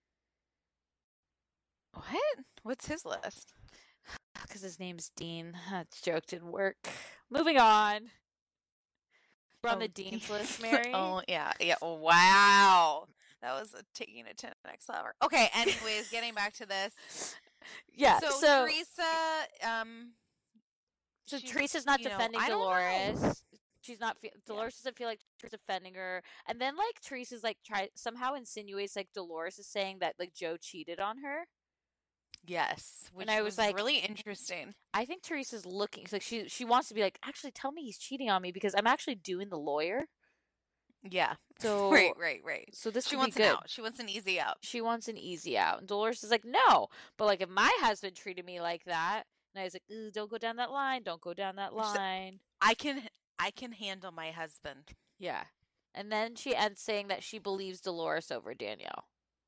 What? What's his list? Because his name's Dean. That joke didn't work. Moving on. We're on oh, the Dean's list, Mary. Oh, yeah. Yeah. Wow. That was a, taking it to the next level. Okay, anyways, getting back to this. Yeah, so... So, Teresa, um... So Teresa's not defending know, Dolores. She's not. Fe- Dolores yeah. doesn't feel like Teresa's defending her, and then like Teresa's like try somehow insinuates like Dolores is saying that like Joe cheated on her. Yes, which and I was, was like, really interesting. I think Teresa's looking like she she wants to be like, actually tell me he's cheating on me because I'm actually doing the lawyer. Yeah. So right, right, right. So this she could wants be good. an out. She wants an easy out. She wants an easy out. And Dolores is like, no, but like if my husband treated me like that. And I was like, ooh, don't go down that line. Don't go down that line. I can I can handle my husband. Yeah. And then she ends saying that she believes Dolores over Danielle.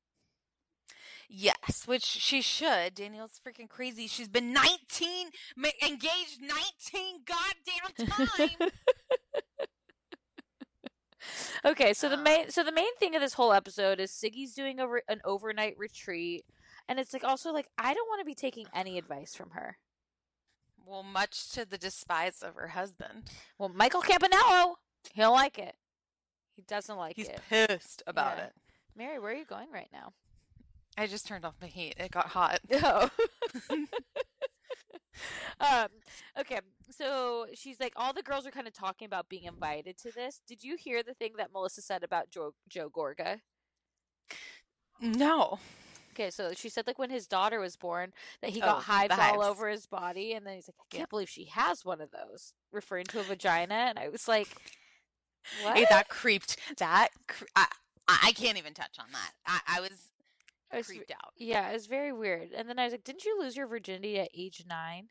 Yes, which she should. Danielle's freaking crazy. She's been nineteen, engaged nineteen goddamn time. Okay, so the main so the main thing of this whole episode is Siggy's doing a re- an overnight retreat. And it's like also like I don't want to be taking any advice from her. Well, much to the despise of her husband. Well, Michael Campanello, he'll like it. He doesn't like He's it. He's pissed about yeah. it. Mary, where are you going right now? I just turned off the heat. It got hot. Oh. um. Okay, so she's like, all the girls are kind of talking about being invited to this. Did you hear the thing that Melissa said about Joe, Joe Gorga? No. Okay, so she said like when his daughter was born that he got oh, hives, hives all over his body, and then he's like, I can't yeah. believe she has one of those, referring to a vagina, and I was like, what? Hey, that creeped. That cre- I I can't even touch on that. I, I was I was creeped out. Yeah, it was very weird. And then I was like, didn't you lose your virginity at age nine?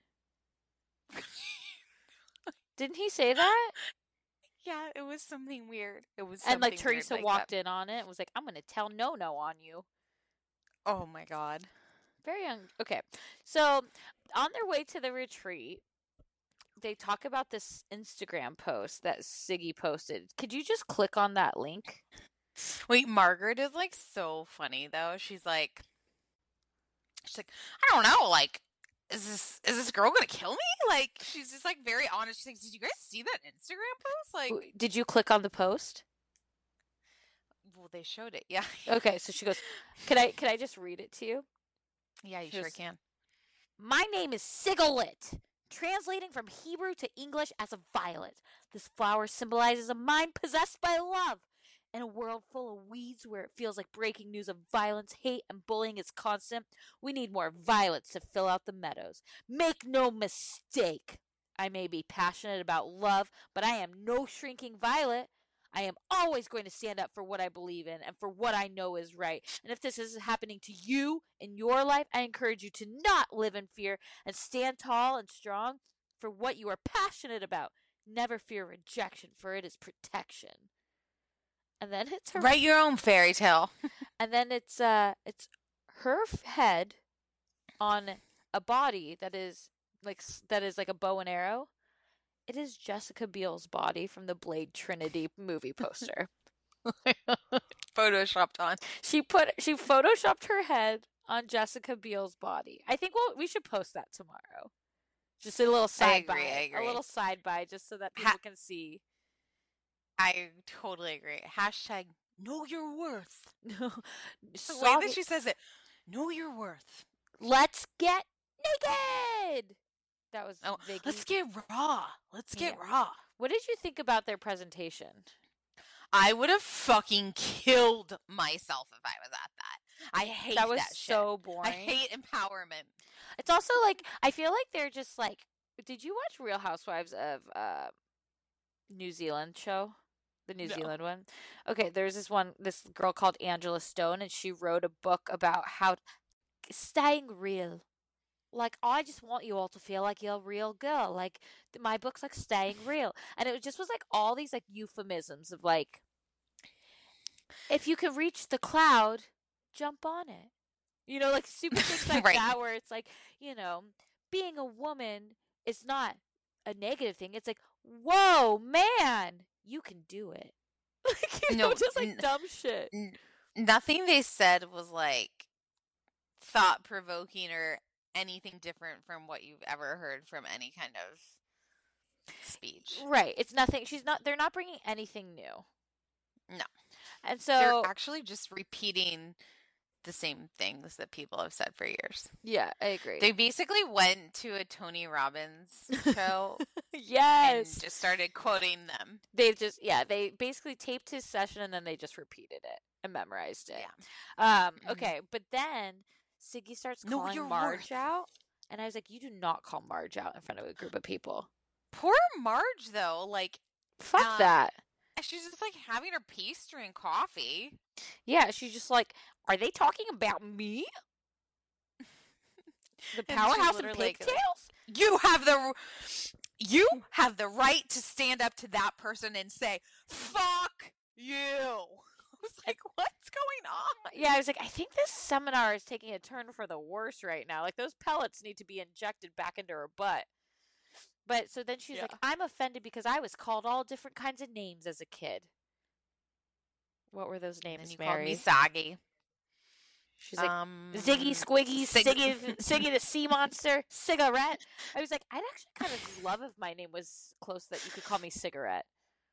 Didn't he say that? Yeah, it was something weird. It was and like Teresa like walked that. in on it and was like, I'm gonna tell no no on you. Oh my god. Very young. Okay. So on their way to the retreat, they talk about this Instagram post that Siggy posted. Could you just click on that link? Wait, Margaret is like so funny though. She's like She's like, I don't know, like is this is this girl gonna kill me? Like she's just like very honest. She's like, did you guys see that Instagram post? Like did you click on the post? Well, they showed it, yeah. Okay, so she goes, Can I can I just read it to you? Yeah, you she sure goes, can. My name is Sigalit, translating from Hebrew to English as a violet. This flower symbolizes a mind possessed by love. In a world full of weeds where it feels like breaking news of violence, hate, and bullying is constant, we need more violets to fill out the meadows. Make no mistake. I may be passionate about love, but I am no shrinking violet. I am always going to stand up for what I believe in and for what I know is right. And if this is happening to you in your life, I encourage you to not live in fear and stand tall and strong for what you are passionate about. Never fear rejection, for it is protection. and then it's her Write your own fairy tale. and then it's uh it's her f- head on a body that is like s- that is like a bow and arrow. It is Jessica Biel's body from the Blade Trinity movie poster. Photoshopped on. She put she photoshopped her head on Jessica Biel's body. I think we'll, we should post that tomorrow. Just a little side agree, by, I agree. a little side by, just so that people Ha- can see. I totally agree. Hashtag know your worth. The The way that she says it. Know your worth. Let's get naked. That was Oh, Viggy. let's get raw. Let's get Yeah. raw. What did you think about their presentation? I would have fucking killed myself if I was at that. I hate that was that so shit. boring. I hate empowerment. It's also like I feel like they're just like. Did you watch Real Housewives of uh, New Zealand show? The New No. Zealand one. Okay, there's this one. This girl called Angela Stone, and she wrote a book about how staying real. Like, I just want you all to feel like you're a real girl. Like, th- my book's like staying real. And it just was like all these like euphemisms of like, if you can reach the cloud, jump on it. You know, like stupid things like Right. that where it's like, you know, being a woman is not a negative thing. It's like, whoa, man, you can do it. Like, you know, No, just like n- dumb shit. N- nothing they said was like thought provoking or anything different from what you've ever heard from any kind of speech. Right. It's nothing. She's not, they're not bringing anything new. No. And They're so, actually just repeating the same things that people have said for years. yeah, I agree. They basically went to a Tony Robbins show yes. and just started quoting them. They've just, yeah, they basically taped his session and then they just repeated it and memorized it. Yeah. Um, Mhm. okay, but then Siggy starts Know calling your Marge worth. out. And I was like, you do not call Marge out in front of a group of people. Poor Marge, though, like, Fuck Um, that. she's just like having her pastry and coffee. Yeah, she's just like, are they talking about me? The And she's powerhouse of literally like- pigtails? You have the you have the right to stand up to that person and say, "Fuck you." I was like, "What's going on?" Yeah, I was like, I think this seminar is taking a turn for the worse right now. Like, those pellets need to be injected back into her butt. But so then she's Yeah. like, I'm offended because I was called all different kinds of names as a kid. What were those And names, you called Mary? me soggy. She's like, um, Ziggy, Squiggy, Sig- Siggy, Siggy the Sea Monster, Cigarette. I was like, I'd actually kind of love if my name was close that you could call me Cigarette.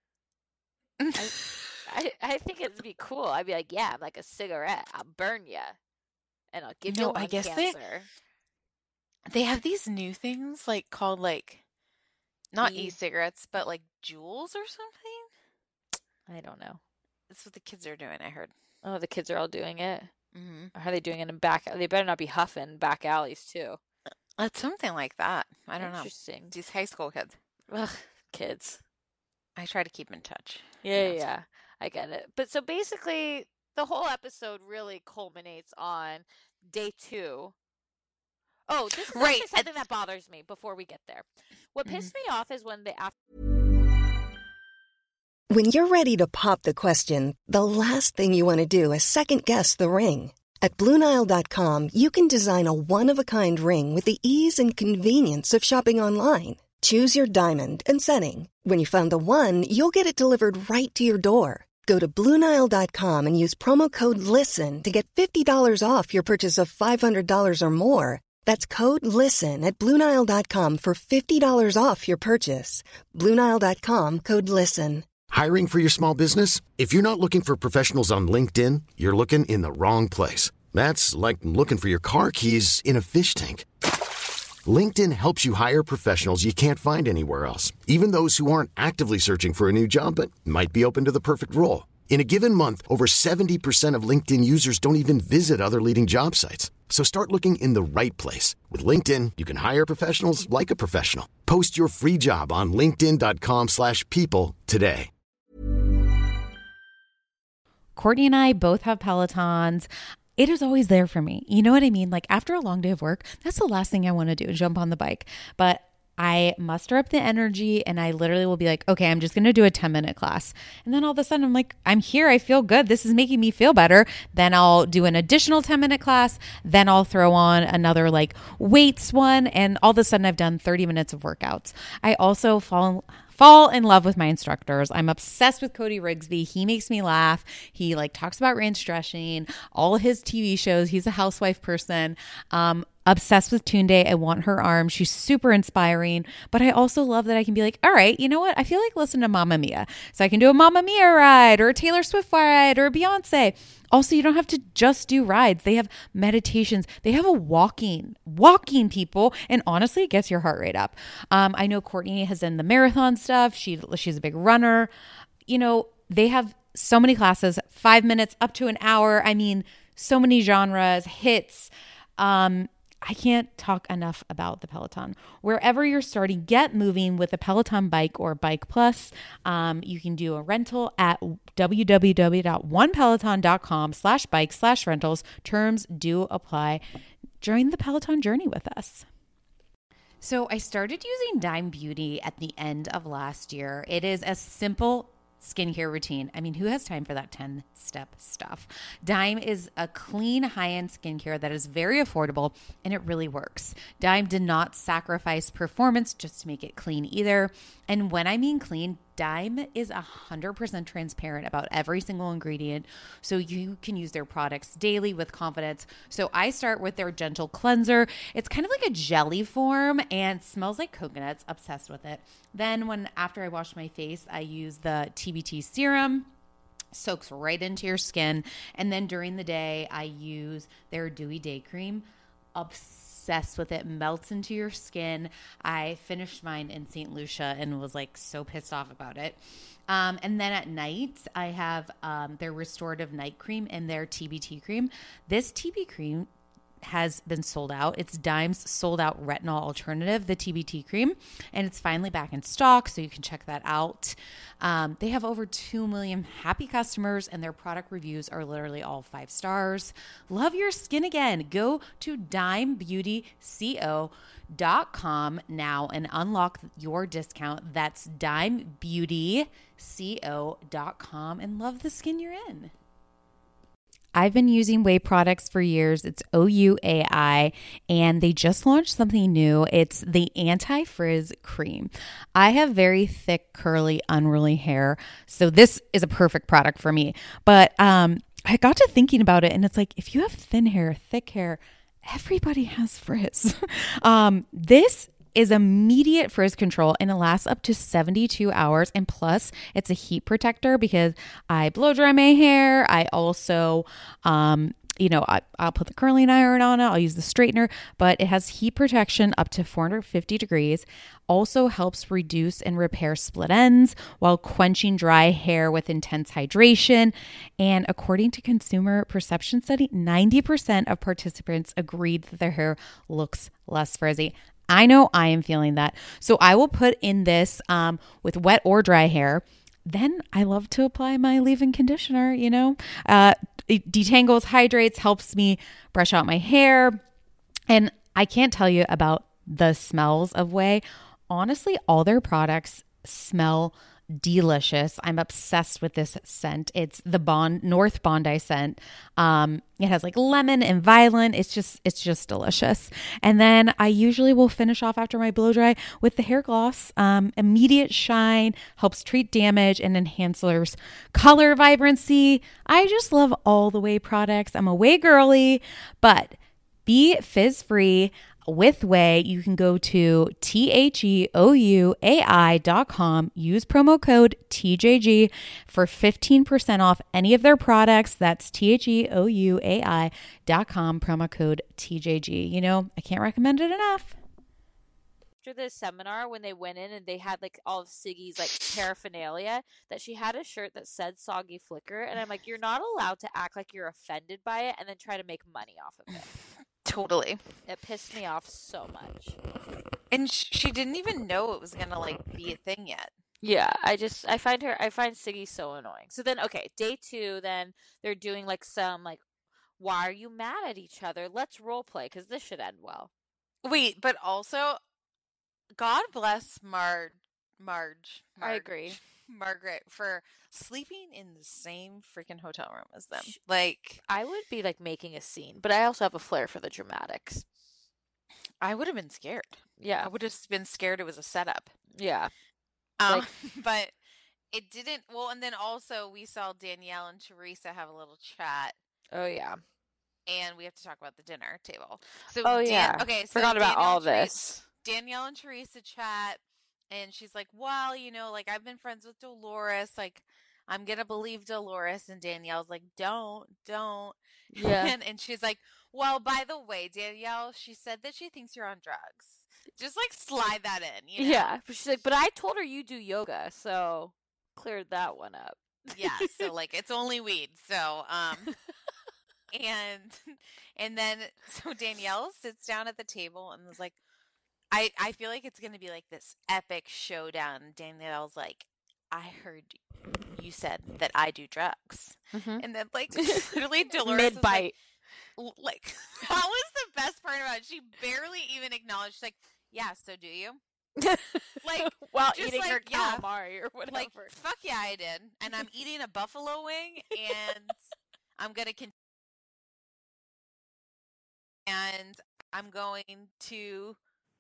I, I think it'd be cool. I'd be like, yeah, I'm like a cigarette. I'll burn you. And I'll give you No, lung I guess they- cancer. they have these new things like called like not E- e-cigarettes, but like Juuls or something. I don't know. That's what the kids are doing. I heard. Oh, the kids are all doing it. Mm-hmm. Or are they doing it in back? They better not be huffing back alleys too. It's something like that. I don't know. Interesting. These high school kids. Ugh, kids. I try to keep in touch. Yeah, Yes. yeah, I get it. But so basically, the whole episode really culminates on day two. Oh, this is Right, actually something that bothers me before we get there. What pissed me off is when they after. When you're ready to pop the question, the last thing you want to do is second-guess the ring. At Blue Nile dot com, you can design a one-of-a-kind ring with the ease and convenience of shopping online. Choose your diamond and setting. When you find the one, you'll get it delivered right to your door. Go to Blue Nile dot com and use promo code LISTEN to get fifty dollars off your purchase of five hundred dollars or more. That's code LISTEN at Blue Nile dot com for fifty dollars off your purchase. Blue Nile dot com, code LISTEN. Hiring for your small business? If you're not looking for professionals on LinkedIn, you're looking in the wrong place. That's like looking for your car keys in a fish tank. LinkedIn helps you hire professionals you can't find anywhere else, even those who aren't actively searching for a new job but might be open to the perfect role. In a given month, over seventy percent of LinkedIn users don't even visit other leading job sites. So start looking in the right place. With LinkedIn, you can hire professionals like a professional. Post your free job on linkedin dot com slash people today. Courtney and I both have Pelotons. It is always there for me. You know what I mean? Like after a long day of work, that's the last thing I want to do, jump on the bike. But I muster up the energy and I literally will be like, okay, I'm just going to do a ten minute class. And then all of a sudden I'm like, I'm here. I feel good. This is making me feel better. Then I'll do an additional ten minute class. Then I'll throw on another like weights one. And all of a sudden I've done thirty minutes of workouts. I also fall fall in love with my instructors. I'm obsessed with Cody Rigsby. He makes me laugh. He like talks about range stretching, all his T V shows. He's a housewife person. Um, obsessed with Tunde. I want her arm. She's super inspiring. But I also love that I can be like, all right, you know what? I feel like listening to Mamma Mia. So I can do a Mamma Mia ride or a Taylor Swift ride or a Beyonce. Also, you don't have to just do rides. They have meditations. They have a walking, walking people. And honestly, it gets your heart rate up. Um, I know Courtney has done the marathon stuff. She, she's a big runner. You know, they have so many classes, five minutes up to an hour. I mean, so many genres, hits. Um, I can't talk enough about the Peloton. Wherever you're starting, get moving with a Peloton bike or Bike Plus. Um, you can do a rental at www.onepeloton.com slash bike slash rentals. Terms do apply. Join the Peloton journey with us. So I started using Dime Beauty at the end of last year. It is a simple skincare routine. I mean, who has time for that ten step stuff? Dime is a clean, high-end skincare that is very affordable and it really works. Dime did not sacrifice performance just to make it clean either. And when I mean clean, Dime is one hundred percent transparent about every single ingredient, so you can use their products daily with confidence. So I start with their Gentle Cleanser. It's kind of like a jelly form and smells like coconuts. Obsessed with it. Then when after I wash my face, I use the T B T serum. Soaks right into your skin. And then during the day, I use their Dewy Day Cream. Obsessed with it. Melts into your skin. I finished mine in Saint Lucia and was like so pissed off about it. Um, and then at night, I have um, their Restorative Night Cream and their T B T Cream. This T B cream has been sold out. It's Dime's sold out retinol alternative, the T B T cream, and it's finally back in stock, so you can check that out. Um, they have over two million happy customers, and their product reviews are literally all five stars. Love your skin again. Go to dime beauty co dot com now and unlock your discount. That's dime beauty co dot com and love the skin you're in. I've been using Ouai products for years. It's O U A I, and they just launched something new. It's the Anti-Frizz Cream. I have very thick, curly, unruly hair, so this is a perfect product for me. But um, I got to thinking about it, and it's like, if you have thin hair, thick hair, everybody has frizz. um, this is immediate frizz control and it lasts up to seventy-two hours. And plus it's a heat protector because I blow dry my hair. I also, um, you know, I, I'll put the curling iron on it. I'll use the straightener, but it has heat protection up to four hundred fifty degrees. Also helps reduce and repair split ends while quenching dry hair with intense hydration. And according to Consumer Perception Study, ninety percent of participants agreed that their hair looks less frizzy. I know I am feeling that. So I will put in this um, with wet or dry hair. Then I love to apply my leave-in conditioner, you know. Uh, it detangles, hydrates, helps me brush out my hair. And I can't tell you about the smells of Ouai. Honestly, all their products smell delicious. I'm obsessed with this scent. It's the Bond North Bondi scent. Um, it has like lemon and violet. It's just, it's just delicious. And then I usually will finish off after my blow dry with the hair gloss. Um, immediate shine, helps treat damage and enhances color vibrancy. I just love all the Ouai products. I'm a Ouai girly, but be fizz free. With Ouai, you can go to T H E O U A I dot com, use promo code T J G for fifteen percent off any of their products. That's T H E O U A I dot com, promo code T J G. You know, I can't recommend it enough. After the seminar, when they went in and they had like all of Siggy's like paraphernalia, that she had a shirt that said Soggy Flicker, and I'm like, you're not allowed to act like you're offended by it and then try to make money off of it. Totally. It pissed me off so much. And sh- she didn't even know it was going to like be a thing yet. Yeah, I just, I find her, I find Siggy so annoying. So then, okay, day two, then they're doing like some like, why are you mad at each other? Let's role play because this should end well. Wait, but also God bless Mar- Marge. Marge. I agree. Margaret for sleeping in the same freaking hotel room as them. Like, I would be like making a scene, but I also have a flair for the dramatics. I would have been scared. Yeah. I would have been scared it was a setup. Yeah. Um, Like- but it didn't. Well, and then also we saw Danielle and Teresa have a little chat, Oh yeah. and we have to talk about the dinner table. So Oh Dan- yeah. Okay. So Forgot about Danielle all and Teresa- this. Danielle and Teresa chat, and she's like, well, you know, like, I've been friends with Dolores. Like, I'm going to believe Dolores. And Danielle's like, don't, don't. Yeah. and, and she's like, well, by the way, Danielle, she said that she thinks you're on drugs. Just, like, slide that in, you know? Yeah. But she's like, but I told her you do yoga, so cleared that one up. Yeah, so, like, it's only weed. So, um... And and then so Danielle sits down at the table and was like, I, I feel like it's gonna be like this epic showdown. Danielle's like, I heard you said that I do drugs. Mhm. And then like literally Dolores Mid was bite. like, like that was the best part about it. She barely even acknowledged, she's like, yeah, so do you? Like, while just eating like, her yeah. calamari or whatever. Like, fuck yeah, I did. And I'm eating a buffalo wing and I'm gonna continue. And I'm going to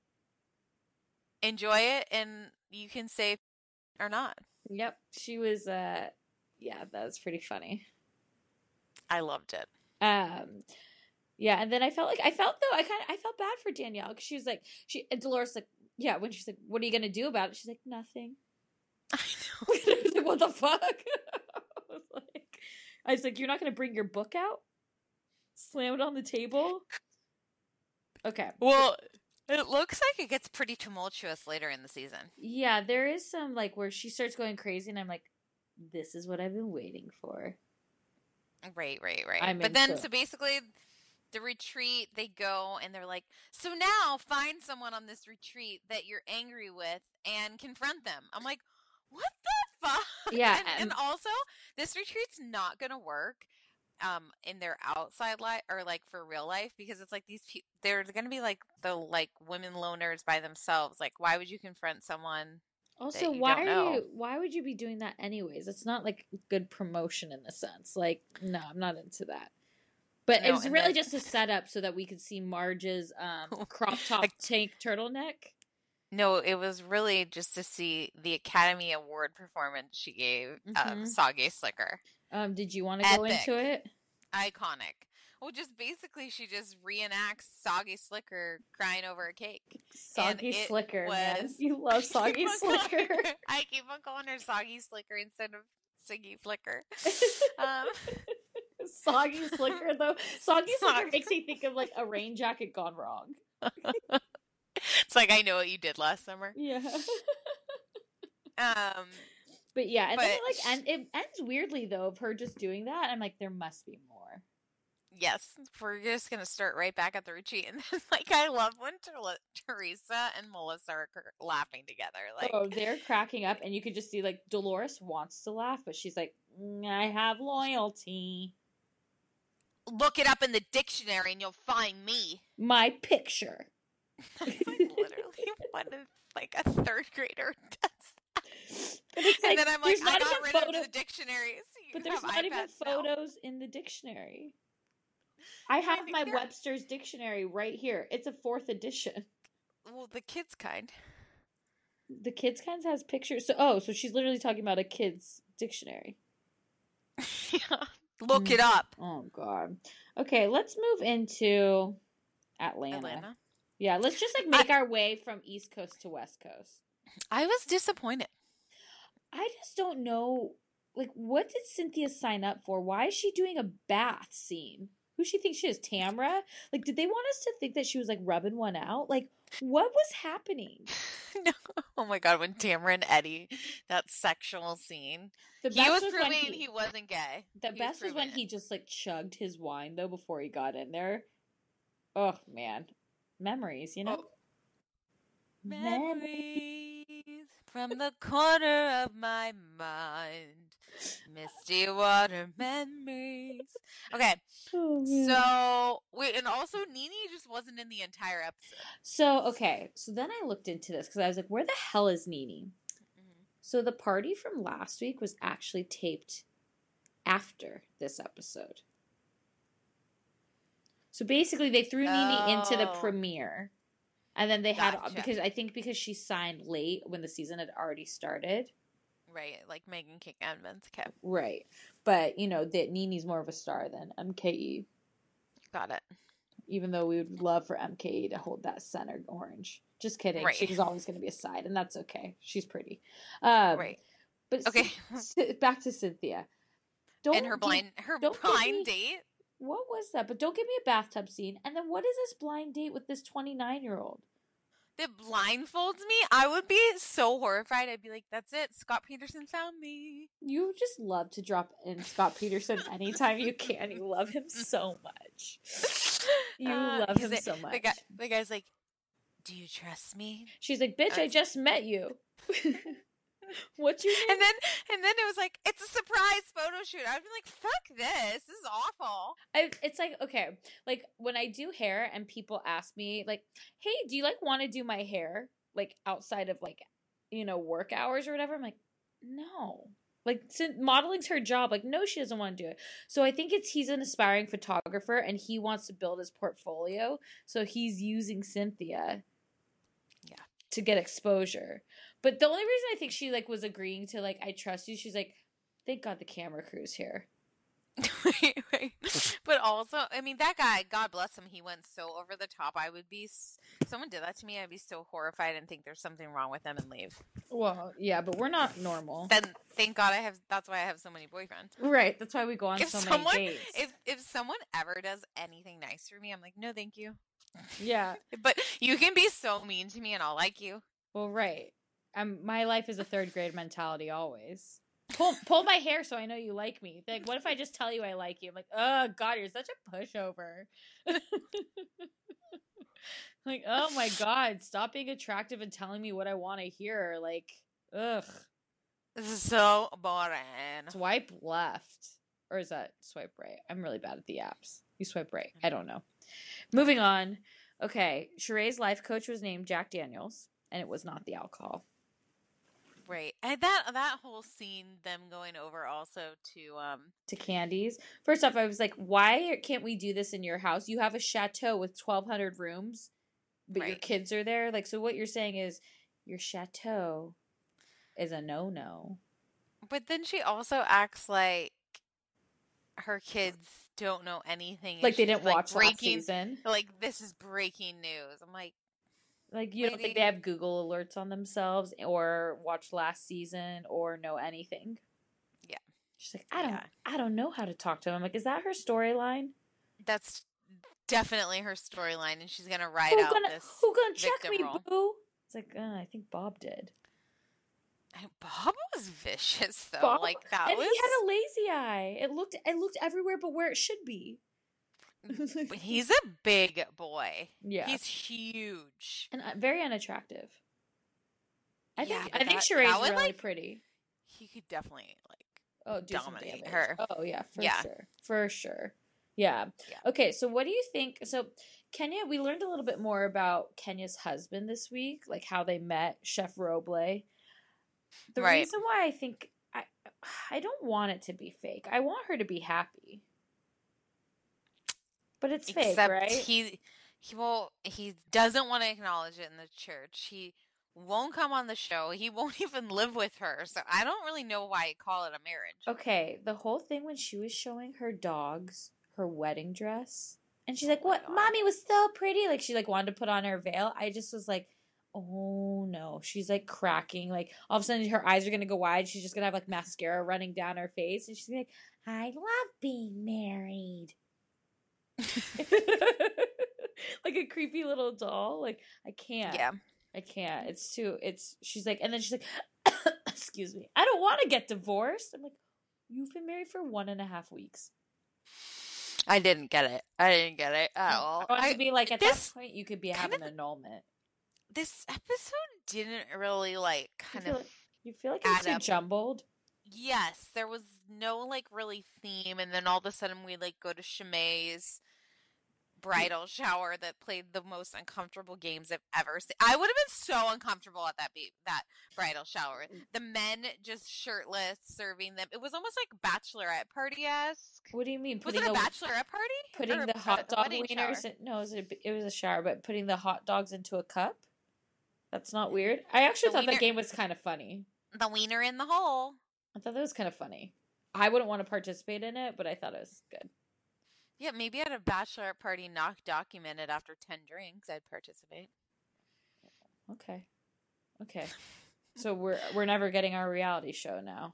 enjoy it, and you can say or not. Yep, she was. Uh, yeah, that was pretty funny. I loved it. Um, yeah, and then I felt like I felt though I kind of I felt bad for Danielle because she was like she and Dolores like yeah when she's like, what are you gonna do about it? She's like, nothing. I know. I was like, what the fuck? I was like, I was like, you're not gonna bring your book out? Slam it on the table? Okay. Well, it looks like it gets pretty tumultuous later in the season. Yeah, there is some like where she starts going crazy, and I'm like, this is what I've been waiting for. Right, right, right. I'm but then, into it. so basically, the retreat, they go and they're like, so now find someone on this retreat that you're angry with and confront them. I'm like, what the fuck? Yeah, and, and- and also, this retreat's not going to work um in their outside life or like for real life, because it's like these people, they're going to be like the like women loners by themselves. Like, why would you confront someone? Also, you why don't are know. you? Why would you be doing that anyways? It's not like good promotion in the sense. Like, no, I'm not into that. But No, it was and really then- just a setup so that we could see Marge's um, crop top Like- tank turtleneck. No, it was really just to see the Academy Award performance she gave Mhm. of Sage Slicker. Um, did you want to go Epic. into it? Iconic. Well, just basically, she just reenacts Soggy Slicker crying over a cake. And Soggy it Slicker, man. was- You love Soggy Keep on calling Slicker. her- I keep on calling her Soggy Slicker instead of Siggy Flicker. Um, Soggy Slicker, though. Soggy Slicker Sog- makes me think of like a rain jacket gone wrong. it's like, I know what you did last summer. Yeah. Um, But yeah, and then it But like sh- end, it ends weirdly though of her just doing that. I'm like, there must be more. yes, we're just gonna start right back at the retreat, and then like I love when Ter- Teresa and Melissa are cr- laughing together. Like, Oh, they're cracking up, and you could just see like Dolores wants to laugh, but she's like, "Mm, I have loyalty. look it up in the dictionary, and you'll find me. My picture. That's like literally one of like a third grader does. But it's And like, then I'm like, there's I not got even rid photo- of the dictionary. So you But can there's have not even iPads now. photos in the dictionary. I have think my they're- Webster's dictionary right here. It's a fourth edition. Well, the kids kind. The kids kind has pictures. So oh, so she's literally talking about a kid's dictionary. Yeah. Look Mm. it up. Oh god. Okay, let's move into Atlanta. Atlanta. Yeah, let's just like make our way from East Coast to West Coast. I was disappointed. I just don't know, like, what did Cynthia sign up for? Why is she doing a bath scene? Who she thinks she is, Tamra? Like, did they want us to think that she was like rubbing one out? Like, what was happening? No. Oh my god, when Tamara and Eddie, that sexual scene. The He was when proving he, wasn't gay. The He was best was when proving he it. just like chugged his wine though before he got in there. Oh man, memories, you know. Oh. Memories from the corner of my mind. Misty water memories. Okay, Oh, man. so wait, and also Nene just wasn't in the entire episode. So, okay. So then I looked into this because I was like, where the hell is Nene? Mm-hmm. So the party from last week was actually taped after this episode. So basically they threw Nene into the Oh. premiere. And then they had, Gotcha. because I think because she signed late when the season had already started. Right, like Megan King Edmonds. Okay, Right. But, you know, that Nene's more of a star than M K E. got it. Even though we would love for M K E to hold that center orange. Just kidding. Right. She was always going to be a side, and that's okay. She's pretty. Um, Right. But Okay. Cyn- back to Cynthia. Don't And her give- blind, her don't give blind me- date. What was that? But don't give me a bathtub scene. And then what is this blind date with this twenty-nine-year-old? That blindfolds me. I would be so horrified. I'd be like, "That's it. Scott Peterson found me." You just love to drop in Scott Peterson anytime you can. You love him so much. You Uh, love 'cause him the, so The, much. guy, the guy's like, "Do you trust me?" She's like, bitch, I That's- just met you. What's your name? And then, and then it was like, "It's a surprise photo shoot." I'd be like, "Fuck this! This is awful." I, it's like, okay, like when I do hair and people ask me, like, hey, do you like want to do my hair, like outside of like, you know, work hours or whatever? I'm like, no. Like, since modeling's her job, like, no, she doesn't want to do it. So I think it's he's an aspiring photographer and he wants to build his portfolio. So he's using Cynthia Yeah. to get exposure. But the only reason I think she like was agreeing to like, I trust you, she's like, thank God the camera crew's here. right, right. But also, I mean, that guy, God bless him, he went so over the top. I would be, s- if someone did that to me, I'd be so horrified and think there's something wrong with them and leave. Well, yeah, but we're not normal. Then, thank God I have, that's why I have so many boyfriends. Right, that's why we go on If so someone, many dates. if, if someone ever does anything nice for me, I'm like, no, thank you. Yeah, But you can be so mean to me and I'll like you. well, right. Um, my life is a third grade mentality always. Pull, pull my hair so I know you like me. Like, what if I just tell you I like you? I'm like, oh God, you're such a pushover. Like, oh my God, stop being attractive and telling me what I want to hear. Like, ugh. This is so boring. Swipe left. Or is that swipe right? I'm really bad at the apps. You swipe right. I don't know. Moving on. Okay. Sheree's life coach was named Jack Daniels, and it was not the alcohol. Right. And that that whole scene, them going over also to um To Candy's. First off, I was like, why can't we do this in your house? You have a chateau with twelve hundred rooms, but your Right. kids are there. Like, so what you're saying is your chateau is a no-no. but then she also acts like her kids don't know anything. and Like they she's, didn't watch last breaking, season. Like, this is breaking news. I'm like, Like, you don't think Lady- they have Google alerts on themselves or watch last season or know anything? Yeah. She's like, I don't Yeah. I don't know how to talk to him. I'm like, is that her storyline? that's definitely her storyline, and she's gonna ride Who out gonna this. who gonna check victim me, role. boo? It's like, uh, I think Bob did. And Bob was vicious though. Bob- like that and was. he had a lazy eye. It looked it looked everywhere but where it should be. But he's a big boy. Yeah. He's huge. And uh, very unattractive. I Yeah, think but I think that- Sheree's that would, really like, pretty. He could definitely like. Oh, do some dominate damage. her. Oh yeah, for Yeah. sure, for sure. Yeah. Yeah. Okay, so what do you think? So Kenya, we learned a little bit more about Kenya's husband this week, like how they met, Chef Roble. The Right. reason why I think I I don't want it to be fake. I want her to be happy. But it's fake, Except right? he, he will. He doesn't want to acknowledge it in the church. He won't come on the show. He won't even live with her. So I don't really know why you call it a marriage. Okay, the whole thing when she was showing her dogs her wedding dress, and she's like, Oh my "What? God. Mommy was so pretty." Like she like wanted to put on her veil. I just was like, "Oh no!" She's like cracking. Like all of a sudden, her eyes are gonna go wide. She's just gonna have like mascara running down her face, and she's gonna be like, "I love being married." Like a creepy little doll. Like I can't. Yeah. I can't. It's too. It's. She's like, and then she's like, "Excuse me, I don't want to get divorced." I'm like, "You've been married for one and a half weeks." I didn't get it. I didn't get it at all. I want I- to be like, at this that point, you could be kind having of- an annulment. this episode didn't really like You kind feel, of. like, you feel like it's add too up. jumbled. Yes, there was no like really theme, and then all of a sudden we like go to Shamay's bridal shower that played the most uncomfortable games I've ever seen. I would have been so uncomfortable at that be- that bridal shower. The men just shirtless serving them. It was almost like bachelorette party-esque. What do you mean? Was Putting it a a, bachelorette party? putting Or the a- hot a dog wedding wieners? shower? In, no, it was, a, it was a shower, but putting the hot dogs into a cup? That's not weird. I actually The thought that wiener- game was kind of funny. The wiener in the hole. I thought that was kind of funny. I wouldn't want to participate in it, but I thought it was good. Yeah, maybe at a bachelorette party not documented after ten drinks, I'd participate. Okay. Okay. So we're we're never getting our reality show now.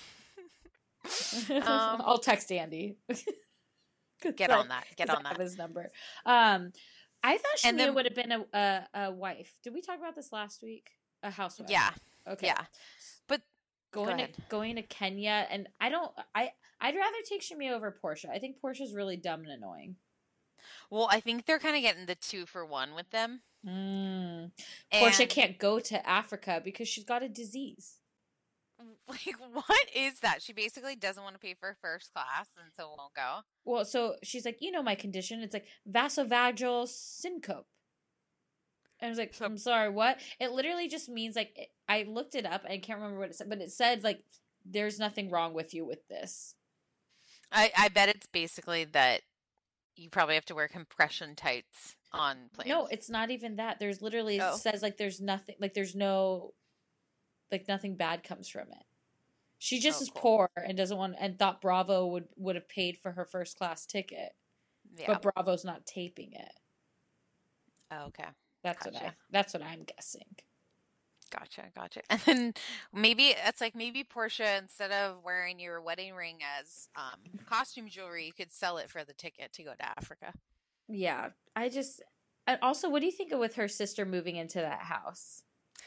Um, I'll text Andy. Get on that. Get on I have that. his number. Um, I thought And Shamia then- would have been a, a a wife. Did we talk about this last week? A housewife. Yeah. Okay. Yeah. But Go Going to ahead. going to Kenya, and I don't. I I'd rather take Shamia over Portia. I think Portia's really dumb and annoying. Well, I think they're kind of getting the two for one with them. Mm. Portia And, can't go to Africa because she's got a disease. Like, what is that? She basically doesn't want to pay for first class and so won't go. Well, so she's like, you know my condition. It's like vasovagal syncope. And I was like, I'm sorry, what? It literally just means like, it, I looked it up. I can't remember what it said, but it said like, there's nothing wrong with you with this. I, I bet it's basically that you probably have to wear compression tights on planes. No, it's not even that. There's literally, it Oh. says like, there's nothing, like there's no, like nothing bad comes from it. She just Oh, is cool. poor and doesn't want, and thought Bravo would, would have paid for her first class ticket, Yeah. but Bravo's not taping it. Oh, okay. That's what I, Gotcha. that's what I'm guessing. Gotcha. Gotcha. And then maybe it's like maybe Portia, instead of wearing your wedding ring as um, costume jewelry, you could sell it for the ticket to go to Africa. Yeah, I just, and also, what do you think of with her sister moving into that house?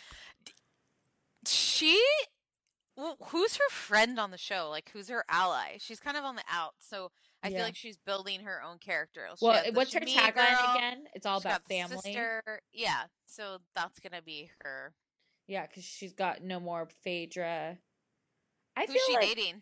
She, well, who's her friend on the show? Like, who's her ally? She's kind of on the out, so I Yeah. feel like she's building her own character. She Well, has the what's her Shamia tagline girl, again? It's all she's about got the family. sister. Yeah, so that's gonna be her. Yeah, because she's got no more Phaedra. I Who's feel she like dating?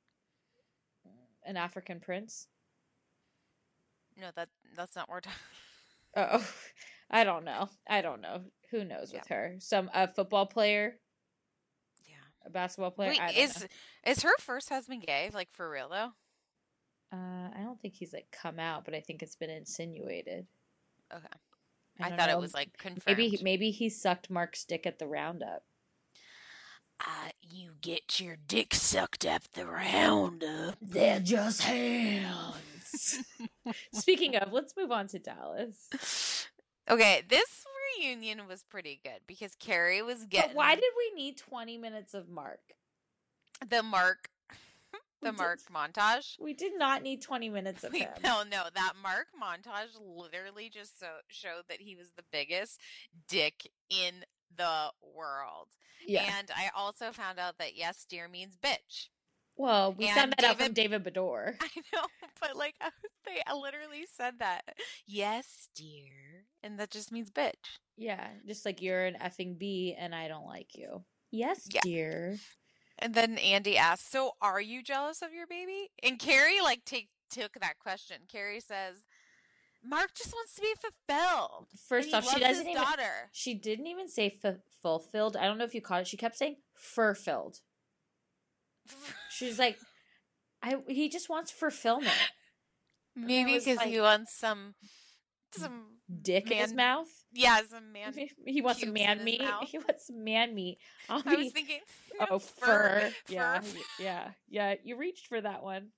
an African prince. No, that that's not what we're talking. Oh, I don't know. I don't know. Who knows with her? Some a football player, Yeah. a basketball player. Wait, I don't is know. is her first husband gay? Like for real though? Uh, I don't think he's like come out, but I think it's been insinuated. Okay. I, don't thought know. it was like confirmed. Maybe maybe he sucked Mark's dick at the roundup. Uh, you get your dick sucked at the roundup. They're just hands. Speaking of, let's move on to Dallas. Okay, this reunion was pretty good because Carrie was getting But why did we need twenty minutes of Mark? the Mark We the did- Mark montage. We did not need twenty minutes of Wait, him. no, no, that Mark montage literally just so showed that he was the biggest dick in the world. Yeah. And I also found out that yes, dear means bitch. Well, we found and that out David- from David Bador. I know, but like they literally said that. Yes, dear. And that just means bitch. Yeah, just like you're an effing bee and I don't like you. Yes, Yeah. dear. And then Andy asked, "So are you jealous of your baby?" And Carrie like take took that question. Carrie says, "Mark just wants to be fulfilled. First and he off, she loves doesn't his even. daughter." She didn't even say f- fulfilled. I don't know if you caught it. She kept saying fur-filled. She's like, I. He just wants fulfillment. Maybe was because like- he wants some some Dick in his Man- mouth. yeah some man. He wants some pubes in man his meat. mouth. He wants some man meat. I'll I be- was thinking, Oh, fur, fur. Yeah, fur. y- yeah, yeah. You reached for that one.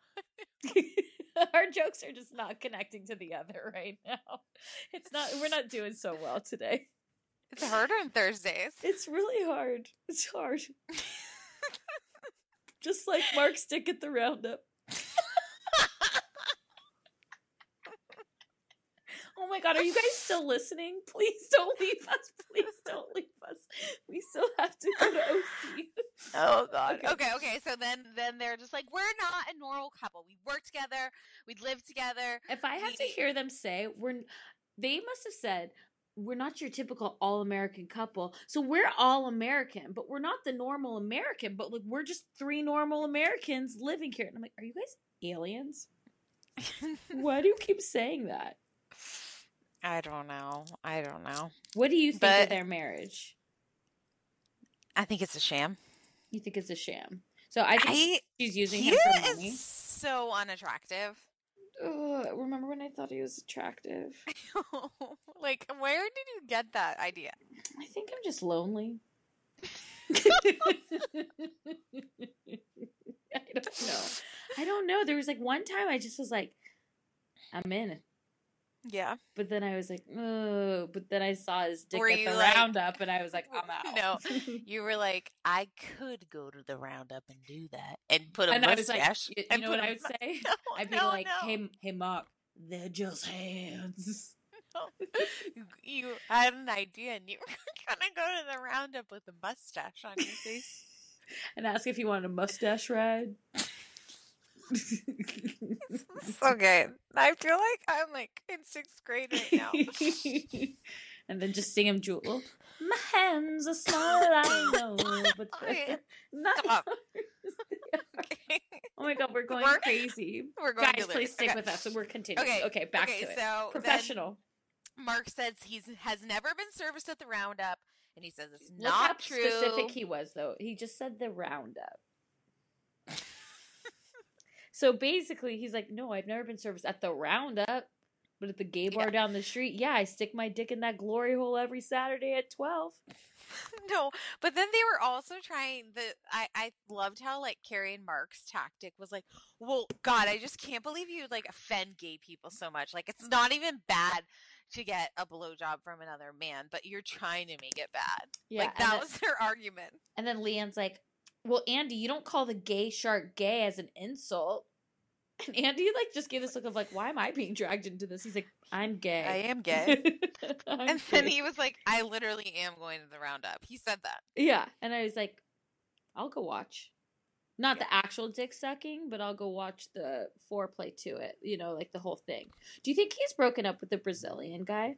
Our jokes are just not connecting to the other right now. It's not. We're not doing so well today. It's harder on Thursdays. It's really hard. It's hard. Just like Mark's dick at the roundup. Oh my god, are you guys still listening? Please don't leave us. Please don't leave us. We still have to go to O C. Oh God. Okay. Okay. okay, So then, then they're just like, we're not a normal couple. We work together. We live together. If I have to We- hear them say, we're, they must have said, we're not your typical all-American couple. So we're all American, but we're not the normal American, but like we're just three normal Americans living here. And I'm like, are you guys aliens? Why do you keep saying that? I don't know. I don't know. What do you think But- of their marriage? I think it's a sham. You think it's a sham? So I think I, she's using he him for money. is so unattractive. Ugh, remember when I thought he was attractive? Like, where did you get that idea? I think I'm just lonely. I don't know. I don't know. There was like one time I just was like, I'm in. Yeah. But then I was like, oh. But then I saw his dick Were at you the like- roundup, and I was like, I'm out. No, you were like, I could go to the roundup and do that and put a and I was mustache. like, you, you and know put what a I would mu- say? No, I'd be no, like, no. hey, hey, Mark, they're just hands. you, you had an idea and you were gonna go to the roundup with a mustache on your face. And ask if you wanted a mustache ride. Okay, I feel like I'm like in sixth grade right now. And then just sing him Jewel. My hands are small, I know, but Okay, they're not. stop. Okay. Oh my god, we're going We're- crazy. We're going Guys, to please stick okay. with us. So we're continuing. Okay, Okay, back okay, to it. so then Professional. Mark says he's has never been serviced at the roundup, and he says it's Look how not true. specific he was, though. He just said the roundup. So basically, he's like, no, I've never been serviced at the roundup, but at the gay bar Yeah. down the street, yeah, I stick my dick in that glory hole every Saturday at twelve. No, but then they were also trying the I I loved how like Carrie and Mark's tactic was like, well, God, I just can't believe you like offend gay people so much. Like it's not even bad to get a blowjob from another man, but you're trying to make it bad. Yeah, like and that then- was their argument. And then Leanne's like, well, Andy, you don't call the gay shark gay as an insult. And Andy like just gave this look of like, why am I being dragged into this? He's like, I'm gay. I am gay. I'm And then gay. he was like, I literally am going to the roundup. He said that. Yeah. And I was like, I'll go watch. Not the actual dick sucking, but I'll go watch the foreplay to it. You know, like the whole thing. Do you think he's broken up with the Brazilian guy?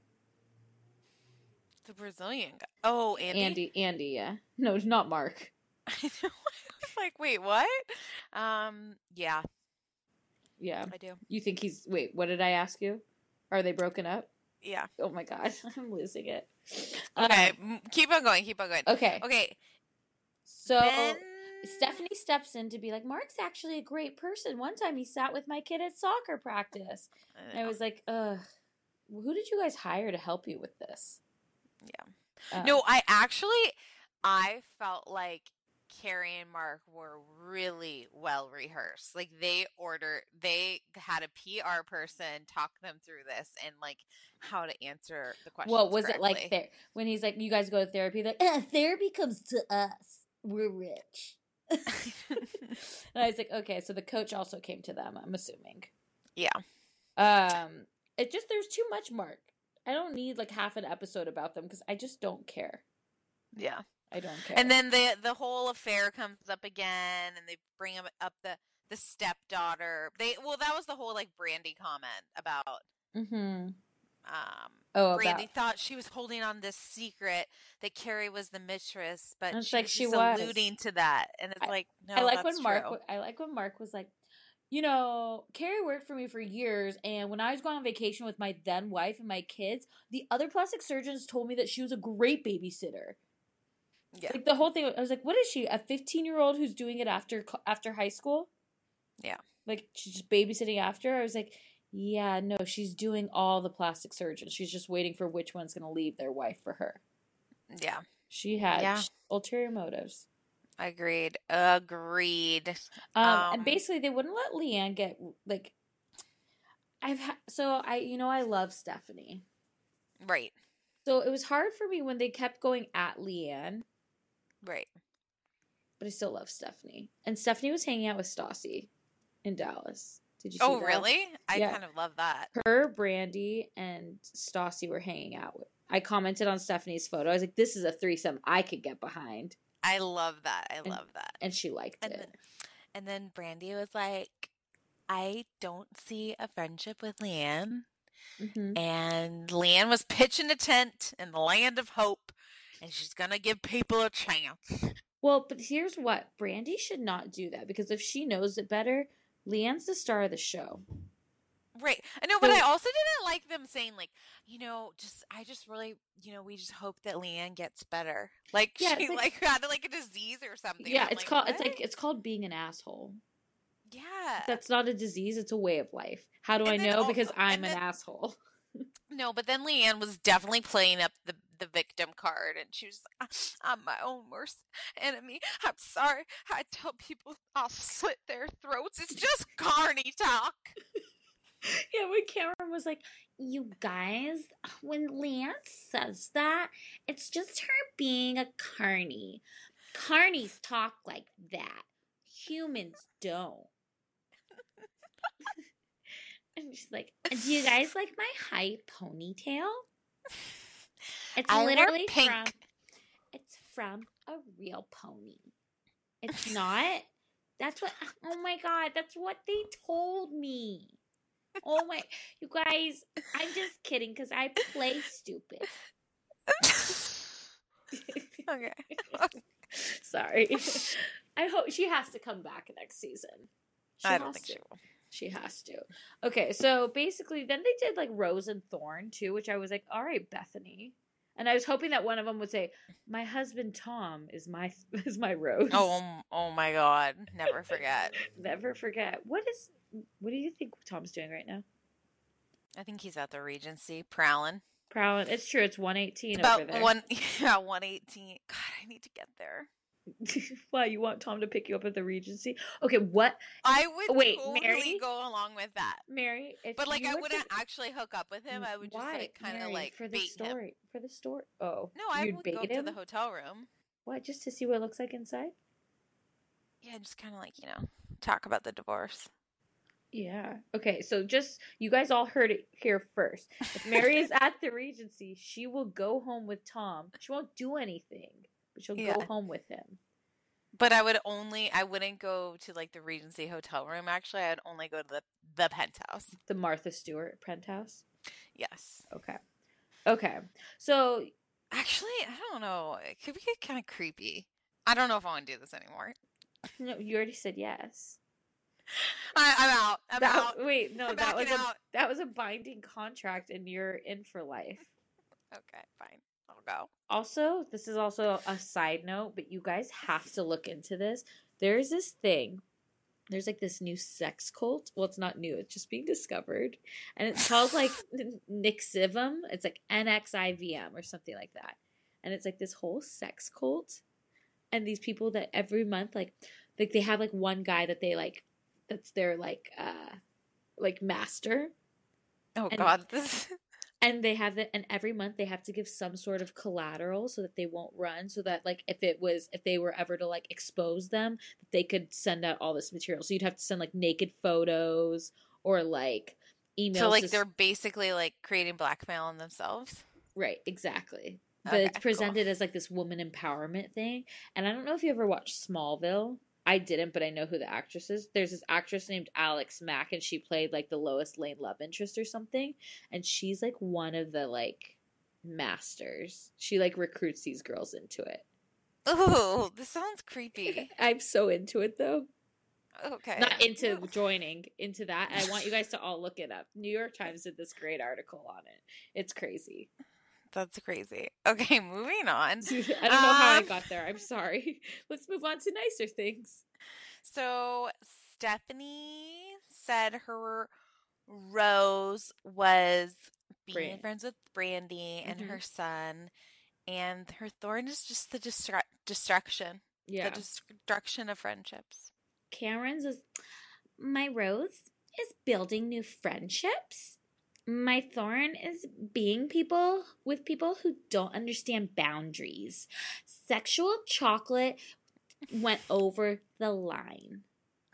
The Brazilian guy. Oh, Andy. Andy, Andy, yeah. No, not Mark. I know. I was like, wait, what? Um, yeah, Yeah. I do. You think he's wait, what did I ask you? Are they broken up? Yeah. Oh my god, I'm losing it. Okay, Um, m- keep on going. Keep on going. okay. Okay. So then- Stephanie steps in to be like, Mark's actually a great person. One time he sat with my kid at soccer practice. And I was like, ugh, who did you guys hire to help you with this? Yeah. Uh, No, I actually, I felt like Carrie and Mark were really well rehearsed. Like they ordered, they had a P R person talk them through this and like how to answer the questions. What was it like correctly. there when he's like, you guys go to therapy? Like, eh, therapy comes to us. We're rich. And I was like, okay, so the coach also came to them, I'm assuming. Yeah. Um, it just, there's too much Mark. I don't need like half an episode about them because I just don't care. Yeah. I don't care. And then the the whole affair comes up again, and they bring up up the the stepdaughter. They well, that was the whole like Brandy comment about mm-hmm. um. Oh, Brandy about- thought she was holding on this secret that Carrie was the mistress, but And it's she like was she just was. alluding to that, and it's I- like no, I like that's when Mark. true. wa- I like when Mark was like, you know, Carrie worked for me for years, and when I was going on vacation with my then wife and my kids, the other plastic surgeons told me that she was a great babysitter. Yeah, Like the whole thing, I was like, what is she? A fifteen year old who's doing it after co- after high school? Yeah. Like she's just babysitting after. I was like, yeah, no, she's doing all the plastic surgeons. She's just waiting for which one's going to leave their wife for her. yeah, She had Yeah. ulterior motives. agreed, agreed. Um, Um, and basically they wouldn't let Leanne get like. I've ha- so I you know I love Stephanie. Right, So it was hard for me when they kept going at Leanne, right. but I still love Stephanie. And Stephanie was hanging out with Stassi in Dallas. Did you see Oh, that? really? I Yeah. kind of love that. Her, Brandy, and Stassi were hanging out with. I commented on Stephanie's photo. I was like, "This is a threesome I could get behind," I love that. I love that. and she liked And it. then, and then Brandy was like, I don't see a friendship with Leanne. Mm-hmm. And Leanne was pitching a tent in the land of hope, and she's gonna give people a chance. Well, but here's what. Brandy should not do that, because if she knows it better, Leanne's the star of the show. Right. I know, but So- I also didn't like them saying, like, you know, just, I just really, you know, we just hope that Leanne gets better. Like, Yeah, she, it's like, like- had, like, a disease or something. Yeah, I'm it's like, called it's "What?" like it's called being an asshole. Yeah. That's not a disease, it's a way of life. How do And I then know? also- Because I'm and an then- asshole. No, but then Leanne was definitely playing up the, the victim card, and she was like, I'm my own worst enemy. I'm sorry. I tell people I'll slit their throats. It's just carny talk. Yeah, when Cameron was like, you guys, when Leanne says that, it's just her being a carny. Carnies talk like that. Humans don't. And she's like, do you guys like my high ponytail? It's I wear literally pink. from it's from a real pony. It's not. That's what oh my god, that's what they told me. Oh my you guys, I'm just kidding because I play stupid. Okay. Sorry. I hope she has to come back next season. She I don't has think to. she will. She has to. Okay, so basically, then they did like Rose and Thorn too, which I was like, all right, Bethany. And I was hoping that one of them would say, "My husband Tom is my is my Rose." Oh, um, oh my God! Never forget. Never forget. What is? What do you think Tom's doing right now? I think he's at the Regency prowling. Prowling. It's true. It's one eighteen It's over about there. one, yeah, one eighteen. God, I need to get there. Why you want Tom to pick you up at the Regency? Okay, what? I would Wait, totally Mary? go along with that. Mary, if But like, you I went wouldn't to- actually hook up with him. I would just Why, like kind of Mary? like for the bait him. story. For the story. Oh, No, I you'd would bait go to him? the hotel room. What? Just to see what it looks like inside? Yeah, just kind of like, you know, talk about the divorce. Yeah. Okay, so just you guys all heard it here first. If Mary is at the Regency, she will go home with Tom. She won't do anything, but she'll Yeah. go home with him. But I would only, I wouldn't go to like the Regency hotel room. Actually, I'd only go to the the penthouse. The Martha Stewart penthouse. Yes. Okay. Okay. So Actually, I don't know. It could get kind of creepy. I don't know if I want to do this anymore. no, you already said yes. I, I'm out. I'm That- out. Wait, no, I'm that was backing a out. that was a binding contract, and you're in for life. Okay, fine. I'll go. Also, this is also a side note, but you guys have to look into this. There's this thing. There's like this new sex cult. Well, it's not new. It's just being discovered. And it's called like Nixivum. It's like N X I V M or something like that. And it's like this whole sex cult. And these people that every month, like, like they have like one guy that they like, that's their like, uh, like master. Oh And- God, this. And they have it, and every month they have to give some sort of collateral so that they won't run. So that, like, if it was, if they were ever to like expose them, they could send out all this material. So you'd have to send like naked photos or like emails. So like to- they're basically like creating blackmail on themselves. right, exactly. But Okay, it's presented as like this woman empowerment thing. And I don't know if you ever watched Smallville. I didn't, but I know who the actress is. There's this actress named Alex Mack, and she played like the Lois Lane love interest or something. And she's like one of the like masters. She like recruits these girls into it. Ooh, this sounds creepy. I'm so into it though. Okay. Not into joining, into that. And I want you guys to all look it up. New York Times did this great article on it. It's crazy. That's crazy. Okay, moving on. I don't know how I Um, got there. I'm sorry. Let's move on to nicer things. So Stephanie said her Rose was being Bran- friends with Brandy and Mhm. her son, and her thorn is just the distra- destruction, Yeah. the destruction of friendships. Karen's is my Rose is building new friendships. My thorn is being people with people who don't understand boundaries. Sexual chocolate went over the line.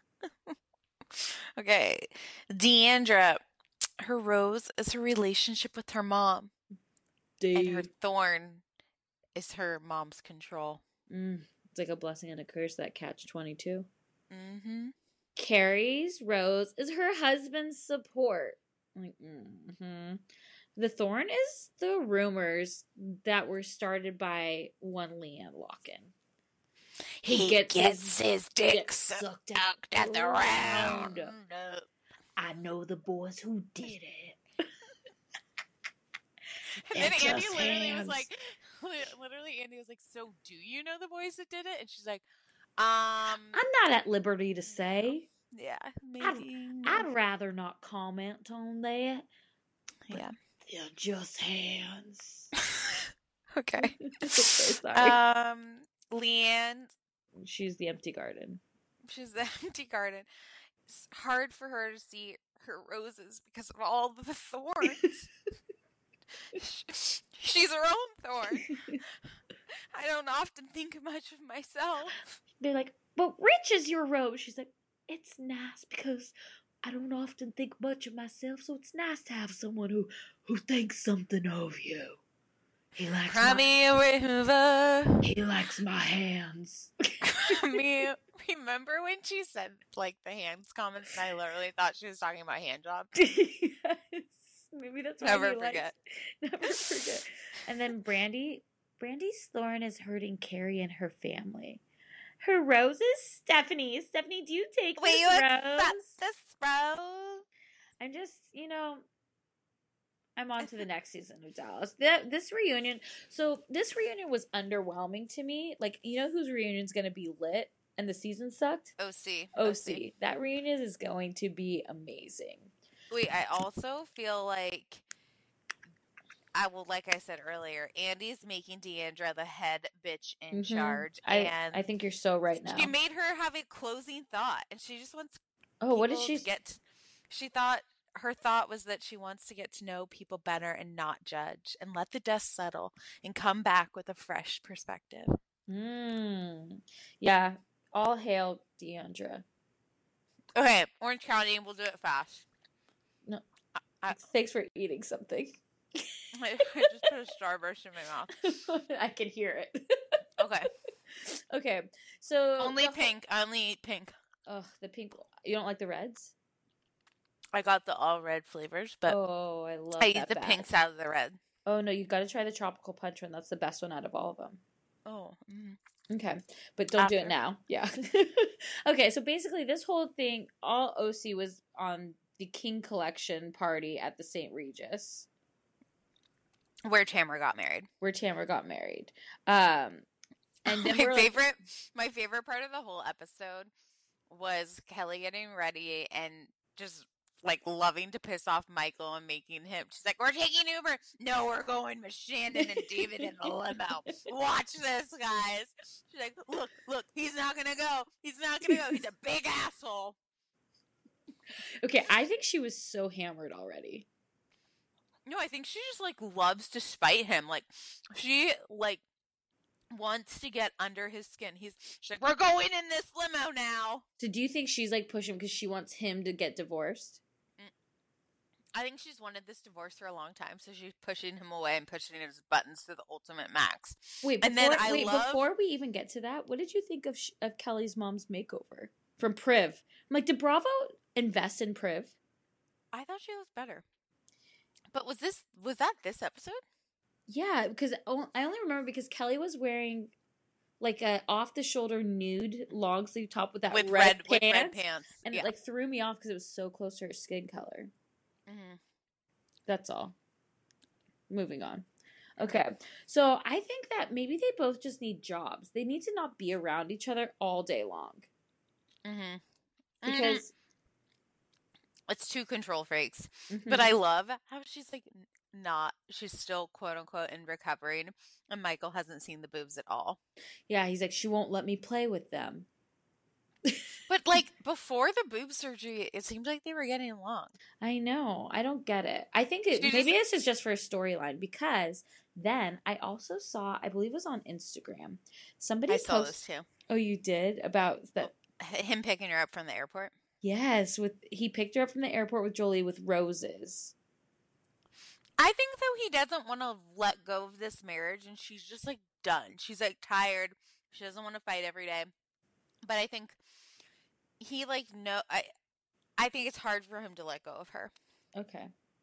Okay, Deandra, her rose is her relationship with her mom, and her thorn is her mom's control. Mm, it's like a blessing and a curse, that catch twenty-two. Mm-hmm. Carrie's Rose is her husband's support. Like, mm-hmm. The thorn is the rumors that were started by one Leanne Locken. He, he gets, gets his, his dick, dick sucked out at the round. I know the boys who did it. And then Andy literally hands. was like, literally Andy was like, so do you know the boys that did it? And she's like, um. I'm not at liberty to say. Yeah, maybe. I'd, no. I'd rather not comment on that. Yeah. They're just hands. Okay. Okay, sorry. Um, Leanne. She's the empty garden. She's the empty garden. It's hard for her to see her roses because of all the thorns. She's her own thorn. I don't often think much of myself. They're like, but Rich is your rose. She's like, it's nice because I don't often think much of myself, so it's nice to have someone who, who thinks something of you. He likes Cry my, me a river. He likes my hands. me, remember when she said like the hands comments and I literally thought she was talking about hand jobs? Yes. Maybe that's why Never he forget. Likes, never forget. And then Brandy, Brandy's thorn is hurting Carrie and her family. Her rose is Stephanie. Stephanie, do you take Wait, this what's rose? That, this rose? I'm just, you know, I'm on to the next season of Dallas. The, this reunion, so this reunion was underwhelming to me. Like, you know whose reunion's going to be lit and the season sucked? O C. O C. That reunion is going to be amazing. Wait, I also feel like, I will, like I said earlier, Andy's making Deandra the head bitch in Mm-hmm. charge. I, and I think you're so right now. She made her have a closing thought, and she just wants Oh, what did she to get? To, she thought, her thought was that she wants to get to know people better and not judge, and let the dust settle, and come back with a fresh perspective. Mm. Yeah, all hail Deandra. Okay, Orange County, we'll do it fast. No, I, thanks for eating something. I just put a starburst in my mouth. I can hear it. Okay. Okay, so only the, pink. I only eat pink. Oh, the pink. You don't like the reds? I got the all red flavors, but oh, I love. I that eat the bag. pinks out of the red. Oh no, you've got to try the tropical punch one. That's the best one out of all of them. Oh. Mm. Okay, but don't After. do it now. Yeah. Okay, so basically, this whole thing, all O C was on the King Collection party at the Saint Regis, where Tamara got married. Where Tamara got married. Um, and then my we're favorite, like, my favorite part of the whole episode was Kelly getting ready and just like loving to piss off Michael and making him. She's like, "We're taking Uber." No, we're going with Shannon and David in the limo. Watch this, guys. She's like, "Look, look, he's not gonna go. He's not gonna go. He's a big asshole." Okay, I think she was so hammered already. No, I think she just like loves to spite him. Like she like wants to get under his skin. He's she's like, "We're going in this limo now." So do you think she's like pushing because she wants him to get divorced? I think she's wanted this divorce for a long time, so she's pushing him away and pushing his buttons to the ultimate max. Wait, before, and then I wait, love... before we even get to that, what did you think of sh- of Kelly's mom's makeover from Priv? I'm like, did Bravo invest in Priv? I thought she was better. But was this was that this episode? Yeah, because I only remember because Kelly was wearing like a off the shoulder nude long sleeve top with that with red, red pants, with red pants, and yeah. it like threw me off because it was so close to her skin color. Mm-hmm. That's all. Moving on. Okay, so I think that maybe they both just need jobs. They need to not be around each other all day long. Mm-hmm. Because mm-hmm. it's two control freaks. Mm-hmm. But I love how she's like not. She's still quote unquote in recovery, and Michael hasn't seen the boobs at all. Yeah, he's like, she won't let me play with them. But like before the boob surgery, it seemed like they were getting along. I know. I don't get it. I think it, maybe this is just for a storyline because then I also saw, I believe it was on Instagram. Somebody I post- saw this too. Oh, you did? About that? Him picking her up from the airport. Yes, with he picked her up from the airport with Jolie with roses. I think though he doesn't want to let go of this marriage, and she's just like done. She's like tired. She doesn't want to fight every day. But I think he like no. I I think it's hard for him to let go of her. Okay.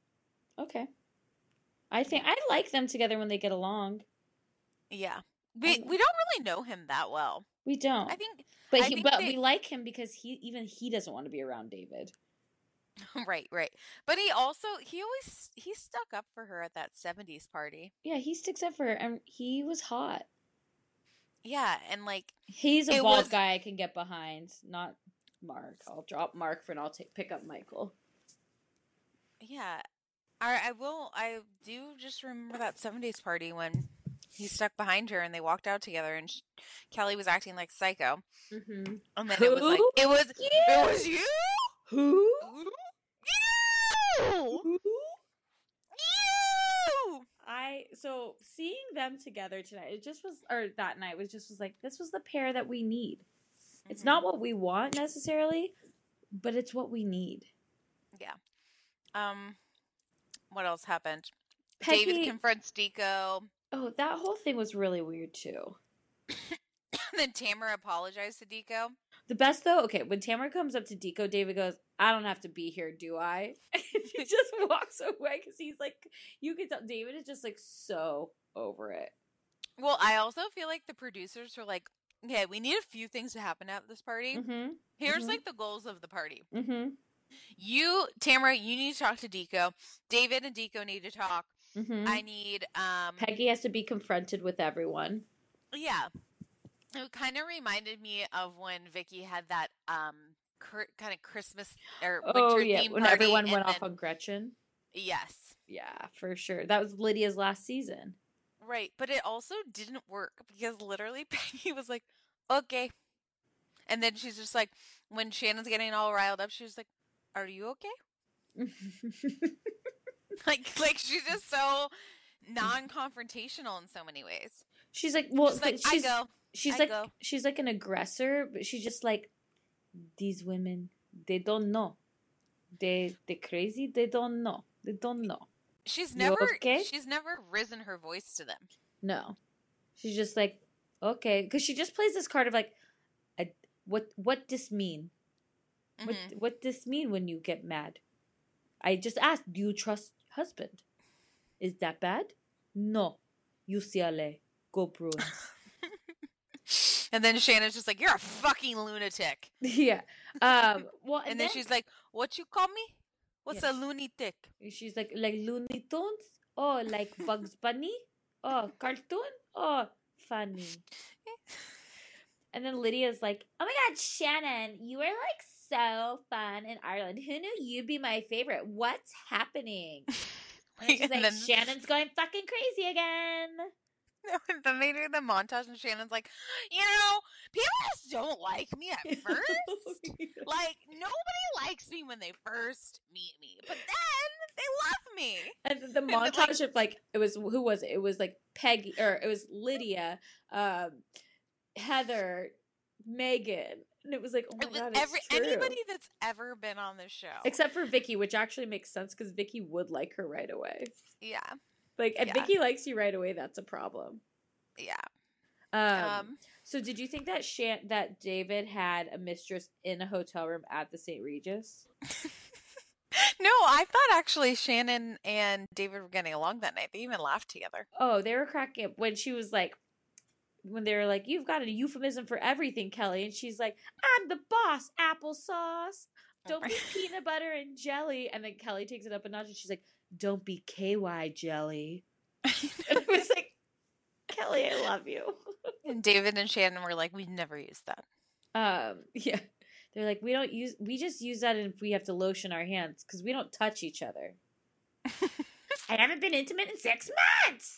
Okay. I think I like them together when they get along. Yeah. We we don't really know him that well. We don't. I think But I he, think but they, we like him because he even he doesn't want to be around David. Right, right. But he also he always he stuck up for her at that seventies party. Yeah, he sticks up for her, and he was hot. Yeah, and like he's a it bald was, guy I can get behind, not Mark. I'll drop Mark for and I'll take pick up Michael. Yeah. I I will I do just remember that seventies party when he stuck behind her and they walked out together and she, Kelly was acting like psycho. Mm-hmm. And then Who? it was like it was you? it was you? Who? Who? You! Who? You! I so seeing them together tonight, it just was or that night was just was like this was the pair that we need. Mm-hmm. It's not what we want necessarily, but it's what we need. Yeah. Um what else happened? Peggy, David confronts Deco. Oh, that whole thing was really weird too. Then Tamara apologized to Deco. The best though, okay, when Tamara comes up to Deco, David goes, "I don't have to be here, do I?" And he just walks away because he's like, you can tell David is just like so over it. Well, I also feel like the producers were like, "Okay, we need a few things to happen at this party. Mm-hmm. Here's mm-hmm. like the goals of the party. Mm-hmm. You, Tamara, you need to talk to Deco. David and Deco need to talk. Mm-hmm. I need um Peggy has to be confronted with everyone. Yeah." It kind of reminded me of when Vicky had that um cr- kind of Christmas or winter oh, yeah. theme when party. everyone went then, off on Gretchen. Yes. Yeah, for sure. That was Lydia's last season. Right, but it also didn't work because literally Peggy was like, "Okay," and then she's just like, when Shannon's getting all riled up, she's like, "Are you okay?" like, like she's just so non-confrontational in so many ways. She's like, well, she's like, she's, I go. She's I like, go. she's like an aggressor, but she's just like, these women, they don't know. They, they crazy. They don't know. They don't know. She's You never, okay? she's never risen her voice to them. No, she's just like, okay, because she just plays this card of like, I, what, what this mean? Mm-hmm. What, what this mean when you get mad? I just asked, do you trust husband? Is that bad? No. U C L A. Go Bruins. And then Shannon's just like, "You're a fucking lunatic." Yeah. Um. Well, and, and then, then she's like, "What you call me? What's yes. a lunatic?" She's like, like Looney Tunes? Oh, like Bugs Bunny? Oh, cartoon? Oh, funny. And then Lydia's like, "Oh my God, Shannon, you are like so fun in Ireland. Who knew you'd be my favorite? What's happening?" And she's like, then, Shannon's going fucking crazy again. Then they do the montage and Shannon's like, "You know, people just don't like me at first. Like, nobody likes me when they first meet me. But then they love me." And the montage and of like, it was, who was it? It was like Peggy, or it was Lydia, um, Heather, Megan. And it was like, oh my it was God, it's every, true. Anybody that's ever been on this show. Except for Vicky, which actually makes sense because Vicky would like her right away. Yeah. Like, if yeah. Vicky likes you right away, that's a problem. Yeah. Um, um so did you think that Shan- that David had a mistress in a hotel room at the Saint Regis? No, I thought actually Shannon and David were getting along that night. They even laughed together. Oh, they were cracking up when she was like, when they were like, "You've got a euphemism for everything, Kelly." And she's like, "I'm the boss, applesauce. Don't be peanut butter and jelly." And then Kelly takes it up a notch and she's like, "Don't be K Y jelly." And it was like, Kelly, I love you. And David and Shannon were like, "We never use that." Um, yeah. They're like, we don't use, we just use that if we have to lotion our hands because we don't touch each other. I haven't been intimate in six months.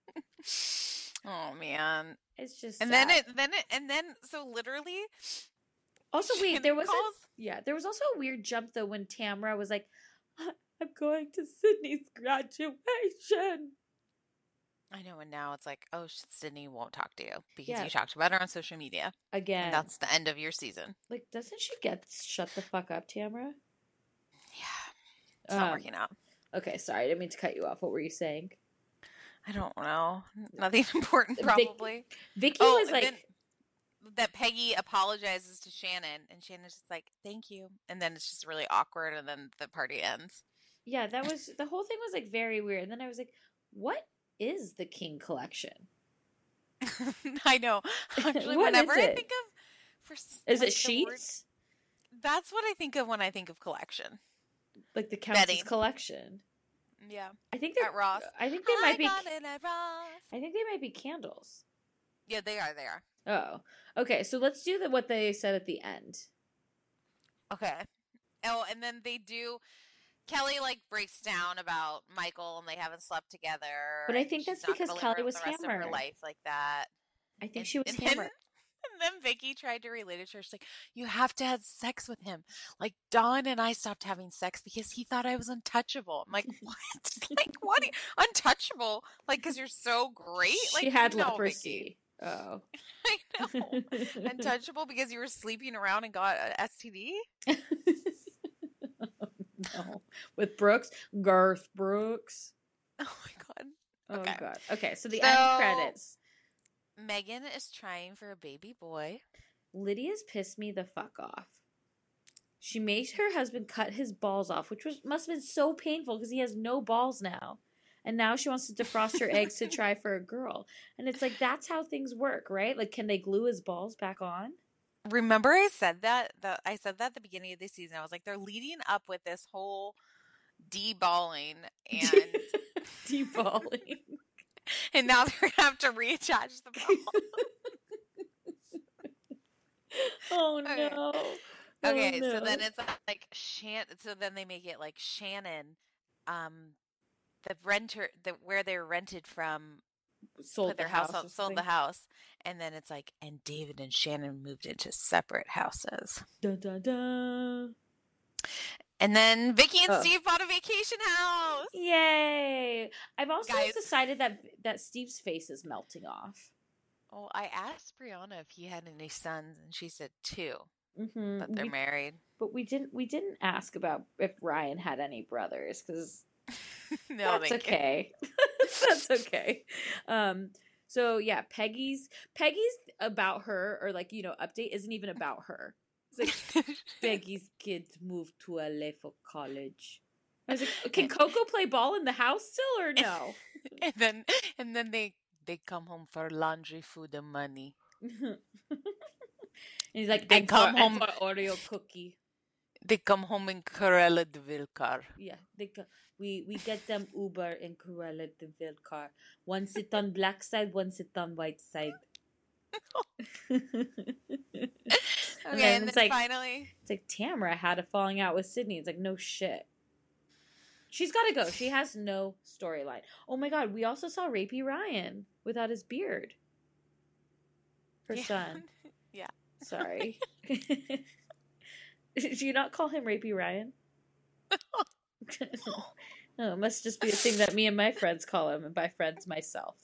Oh man. It's just and sad. then it then it and then so literally also wait there was calls... a, yeah there was also a weird jump though when Tamara was like, "I'm going to Sydney's graduation." I know, and now it's like, oh, Sydney won't talk to you because yeah. you talked about her on social media again. And that's the end of your season. Like, doesn't she get shut the fuck up, Tamara? Yeah, it's not um, working out. Okay, sorry, I didn't mean to cut you off. What were you saying? I don't know. Nothing important, probably. Vic- Vicky oh, was like... that Peggy apologizes to Shannon, and Shannon's just like, "Thank you." And then it's just really awkward, and then the party ends. Yeah, that was the whole thing was like very weird. And then I was like, what is the King collection? I know. Actually, What whenever is I it? think of for s- Is like, it the word- sheets? that's what I think of when I think of collection. Like the Countess Bedding. collection. Yeah. I think they're At Ross. I think they I might be got it at Ross. I think they might be candles. Yeah, they are. They are. Oh. Okay, so let's do the what they said at the end. Okay. Oh, and then they do. Kelly like breaks down about Michael, and they haven't slept together. But I and think she's that's not because gonna live Kelly her- was the rest of her hammered. life like that. I think And- she was and then- hammered. And then Vicky tried to relate it to her. She's like, "You have to have sex with him." Like Don and I stopped having sex because he thought I was untouchable. I'm like, what? Like what? Are you- untouchable? Like because you're so great? She Like had no, leprosy. Oh. Vicky. I know. Untouchable because you were sleeping around and got an S T D. No. With Brooks, Garth Brooks. Oh my god. Oh Okay. god. Okay, so the So- end credits. Megan is trying for a baby boy. Lydia's pissed me the fuck off. She made her husband cut his balls off, which was must have been so painful because he has no balls now. And now she wants to defrost her eggs to try for a girl. And it's like that's how things work, right? Like can they glue his balls back on? Remember I said that the I said that at the beginning of the season. I was like, they're leading up with this whole deballing and Deballing. and now they're gonna have to reattach the ball. Oh Okay. no. Okay, Oh, so no. then it's like Shan so then they make it like Shannon, um the renter the where they were rented from sold put their the house house up, or sold the something. house, and then it's like and David and Shannon moved into separate houses. Dun, dun, dun. And then Vicky and Oh. Steve bought a vacation house. Yay! I've also Guys. decided that that Steve's face is melting off. Oh, I asked Brianna if he had any sons, and she said two, Mm-hmm. but they're we, married. but we didn't we didn't ask about if Ryan had any brothers because No, that's thank you. okay. That's okay. Um. So yeah, Peggy's Peggy's about her or like you know update isn't even about her. It's like Peggy's kids moved to L A for college. I was like, can Coco play ball in the house still or no? and then and then they they come home for laundry, food, and money. And he's like, They and come for, home- and for Oreo cookie. They come home in Corella de Ville car. Yeah, they co- we we get them Uber in Cruella de Vil car. One sit on black side, one sit on white side. Okay, then and it's then like- finally, It's like Tamara had a falling out with Sydney. It's like no shit. She's got to go. She has no storyline. Oh my god, we also saw Rapey Ryan without his beard. Her Yeah. son. Yeah. Sorry. Did you not call him Rapey Ryan? No, it must just be a thing that me and my friends call him, and by friends, myself.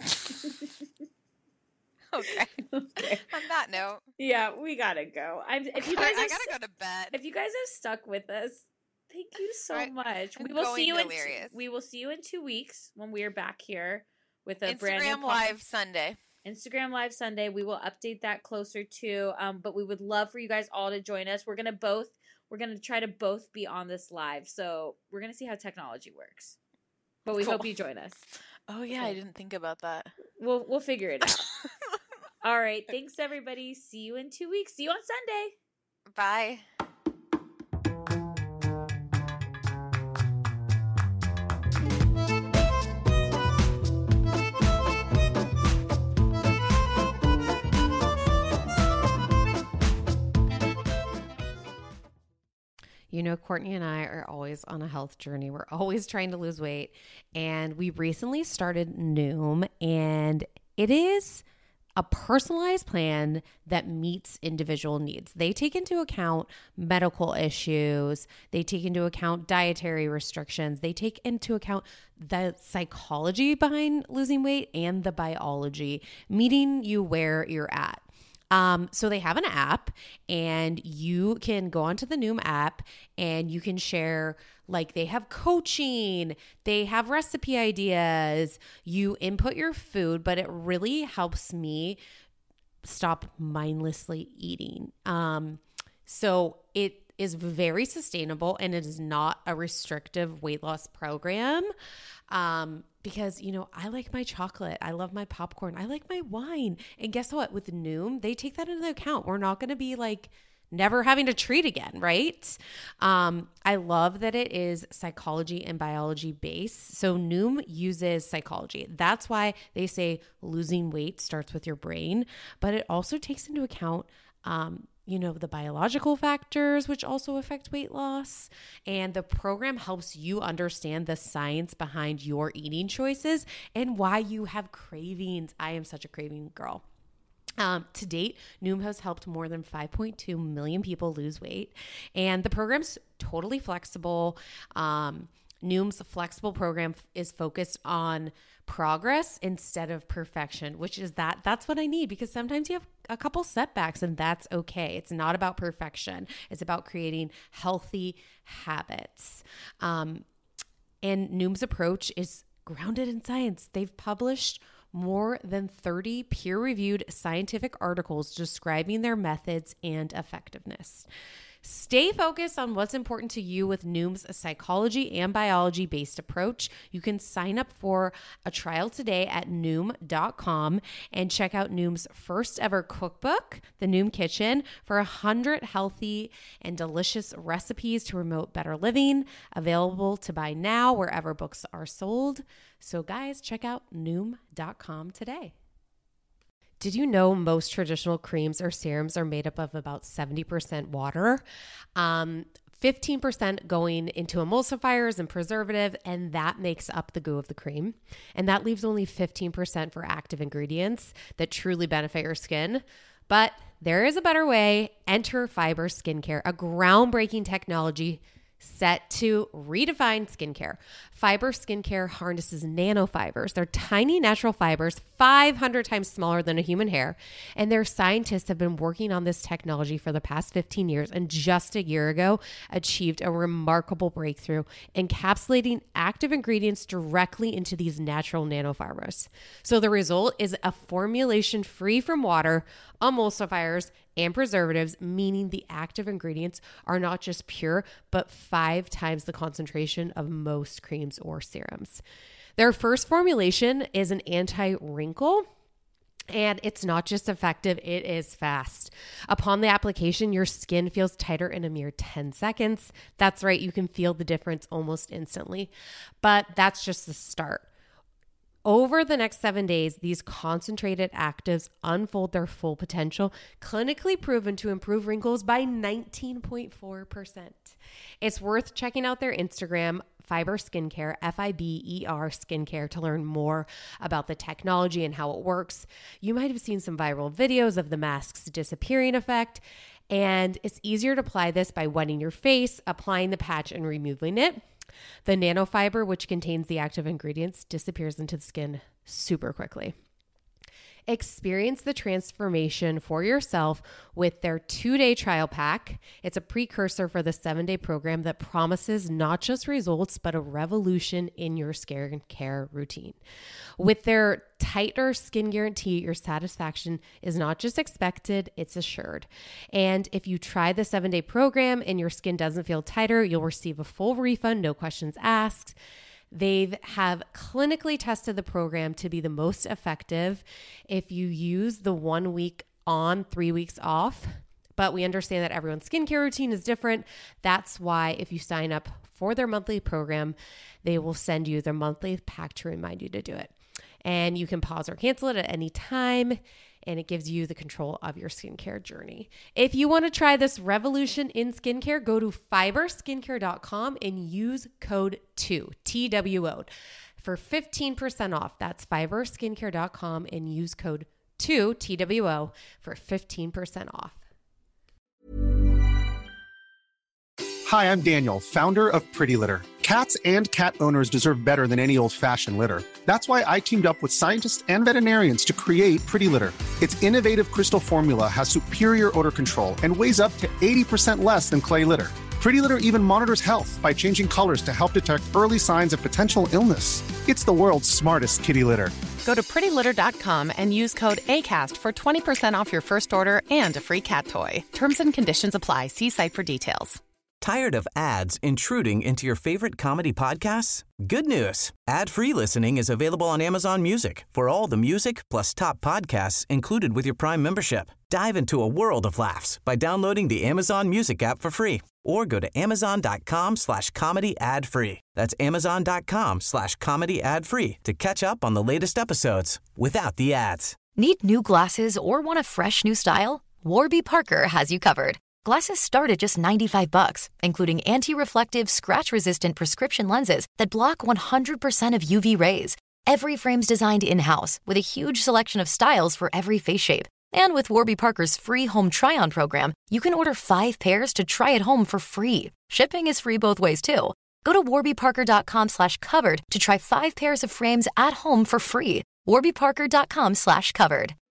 Okay. Okay. On that note, Yeah, we gotta go. I'm. If you I, guys I have, gotta st- go to bed. if you guys have stuck with us, thank you so I- much. I'm We will see going you in. delirious. We will see you in two weeks when we are back here with a brand new Instagram podcast. Live Sunday. Instagram Live Sunday. We will update that closer to. Um, but we would love for you guys all to join us. We're gonna both. We're gonna try to both be on this live, so we're gonna see how technology works. But we Cool. hope you join us. Oh yeah, I didn't think about that. We'll we'll figure it out. All right. Thanks everybody. See you in two weeks. See you on Sunday. Bye. You know, Courtney and I are always on a health journey. We're always trying to lose weight. And we recently started Noom, and it is a personalized plan that meets individual needs. They take into account medical issues, they take into account dietary restrictions, they take into account the psychology behind losing weight and the biology, meeting you where you're at. Um, so they have an app, and you can go onto the Noom app and you can share, like, they have coaching, they have recipe ideas, you input your food, but it really helps me stop mindlessly eating. Um, so it is very sustainable and it is not a restrictive weight loss program. Um, because, you know, I like my chocolate. I love my popcorn. I like my wine. And guess what? With Noom, they take that into account. We're not going to be like never having to treat again, right? Um, I love that it is psychology and biology based. So Noom uses psychology. That's why they say losing weight starts with your brain, but it also takes into account um, you know, the biological factors, which also affect weight loss. And the program helps you understand the science behind your eating choices and why you have cravings. I am such a craving girl. Um, to date, Noom has helped more than five point two million people lose weight. And the program's totally flexible. Um, Noom's flexible program is focused on progress instead of perfection, which is that that's what I need, because sometimes you have a couple setbacks and that's okay. It's not about perfection. It's about creating healthy habits. Um, and Noom's approach is grounded in science. They've published more than thirty peer-reviewed scientific articles describing their methods and effectiveness. Stay focused on what's important to you with Noom's psychology and biology-based approach. You can sign up for a trial today at Noom dot com and check out Noom's first ever cookbook, The Noom Kitchen, for one hundred healthy and delicious recipes to promote better living, available to buy now wherever books are sold. So guys, check out Noom dot com today. Did you know most traditional creams or serums are made up of about seventy percent water, um, fifteen percent going into emulsifiers and preservative, and that makes up the goo of the cream. And that leaves only fifteen percent for active ingredients that truly benefit your skin. But there is a better way. Enter Fiber Skincare, a groundbreaking technology set to redefine skincare. Fiber Skincare harnesses nanofibers. They're tiny natural fibers, five hundred times smaller than a human hair. And their scientists have been working on this technology for the past fifteen years, and just a year ago achieved a remarkable breakthrough, encapsulating active ingredients directly into these natural nanofibers. So the result is a formulation free from water, emulsifiers, and preservatives, meaning the active ingredients are not just pure, but five times the concentration of most creams or serums. Their first formulation is an anti-wrinkle, and it's not just effective, it is fast. Upon the application, your skin feels tighter in a mere ten seconds. That's right, you can feel the difference almost instantly, but that's just the start. Over the next seven days, these concentrated actives unfold their full potential, clinically proven to improve wrinkles by nineteen point four percent. It's worth checking out their Instagram, Fiber Skincare, F I B E R Skincare, to learn more about the technology and how it works. You might have seen some viral videos of the mask's disappearing effect, and it's easier to apply this by wetting your face, applying the patch, and removing it. The nanofiber, which contains the active ingredients, disappears into the skin super quickly. Experience the transformation for yourself with their two-day trial pack. It's a precursor for the seven-day program that promises not just results, but a revolution in your skincare routine. With their tighter skin guarantee, your satisfaction is not just expected, it's assured. And if you try the seven-day program and your skin doesn't feel tighter, you'll receive a full refund, no questions asked. They have clinically tested the program to be the most effective if you use the one week on, three weeks off. But we understand that everyone's skincare routine is different. That's why if you sign up for their monthly program, they will send you their monthly pack to remind you to do it. And you can pause or cancel it at any time, and it gives you the control of your skincare journey. If you want to try this revolution in skincare, go to fiber skincare dot com and use code two, T W O, for fifteen percent off. That's fiber skincare dot com and use code two, T W O, for fifteen percent off. Hi, I'm Daniel, founder of Pretty Litter. Cats and cat owners deserve better than any old-fashioned litter. That's why I teamed up with scientists and veterinarians to create Pretty Litter. Its innovative crystal formula has superior odor control and weighs up to eighty percent less than clay litter. Pretty Litter even monitors health by changing colors to help detect early signs of potential illness. It's the world's smartest kitty litter. Go to pretty litter dot com and use code ACAST for twenty percent off your first order and a free cat toy. Terms and conditions apply. See site for details. Tired of ads intruding into your favorite comedy podcasts? Good news. Ad-free listening is available on Amazon Music for all the music plus top podcasts included with your Prime membership. Dive into a world of laughs by downloading the Amazon Music app for free or go to amazon.com slash comedy ad free. That's amazon.com slash comedy ad free to catch up on the latest episodes without the ads. Need new glasses or want a fresh new style? Warby Parker has you covered. Glasses start at just ninety-five bucks, including anti-reflective, scratch-resistant prescription lenses that block one hundred percent of U V rays. Every frame's designed in-house with a huge selection of styles for every face shape. And with Warby Parker's free home try-on program, you can order five pairs to try at home for free. Shipping is free both ways, too. Go to warbyparker.com slash covered to try five pairs of frames at home for free. warbyparker.com slash covered.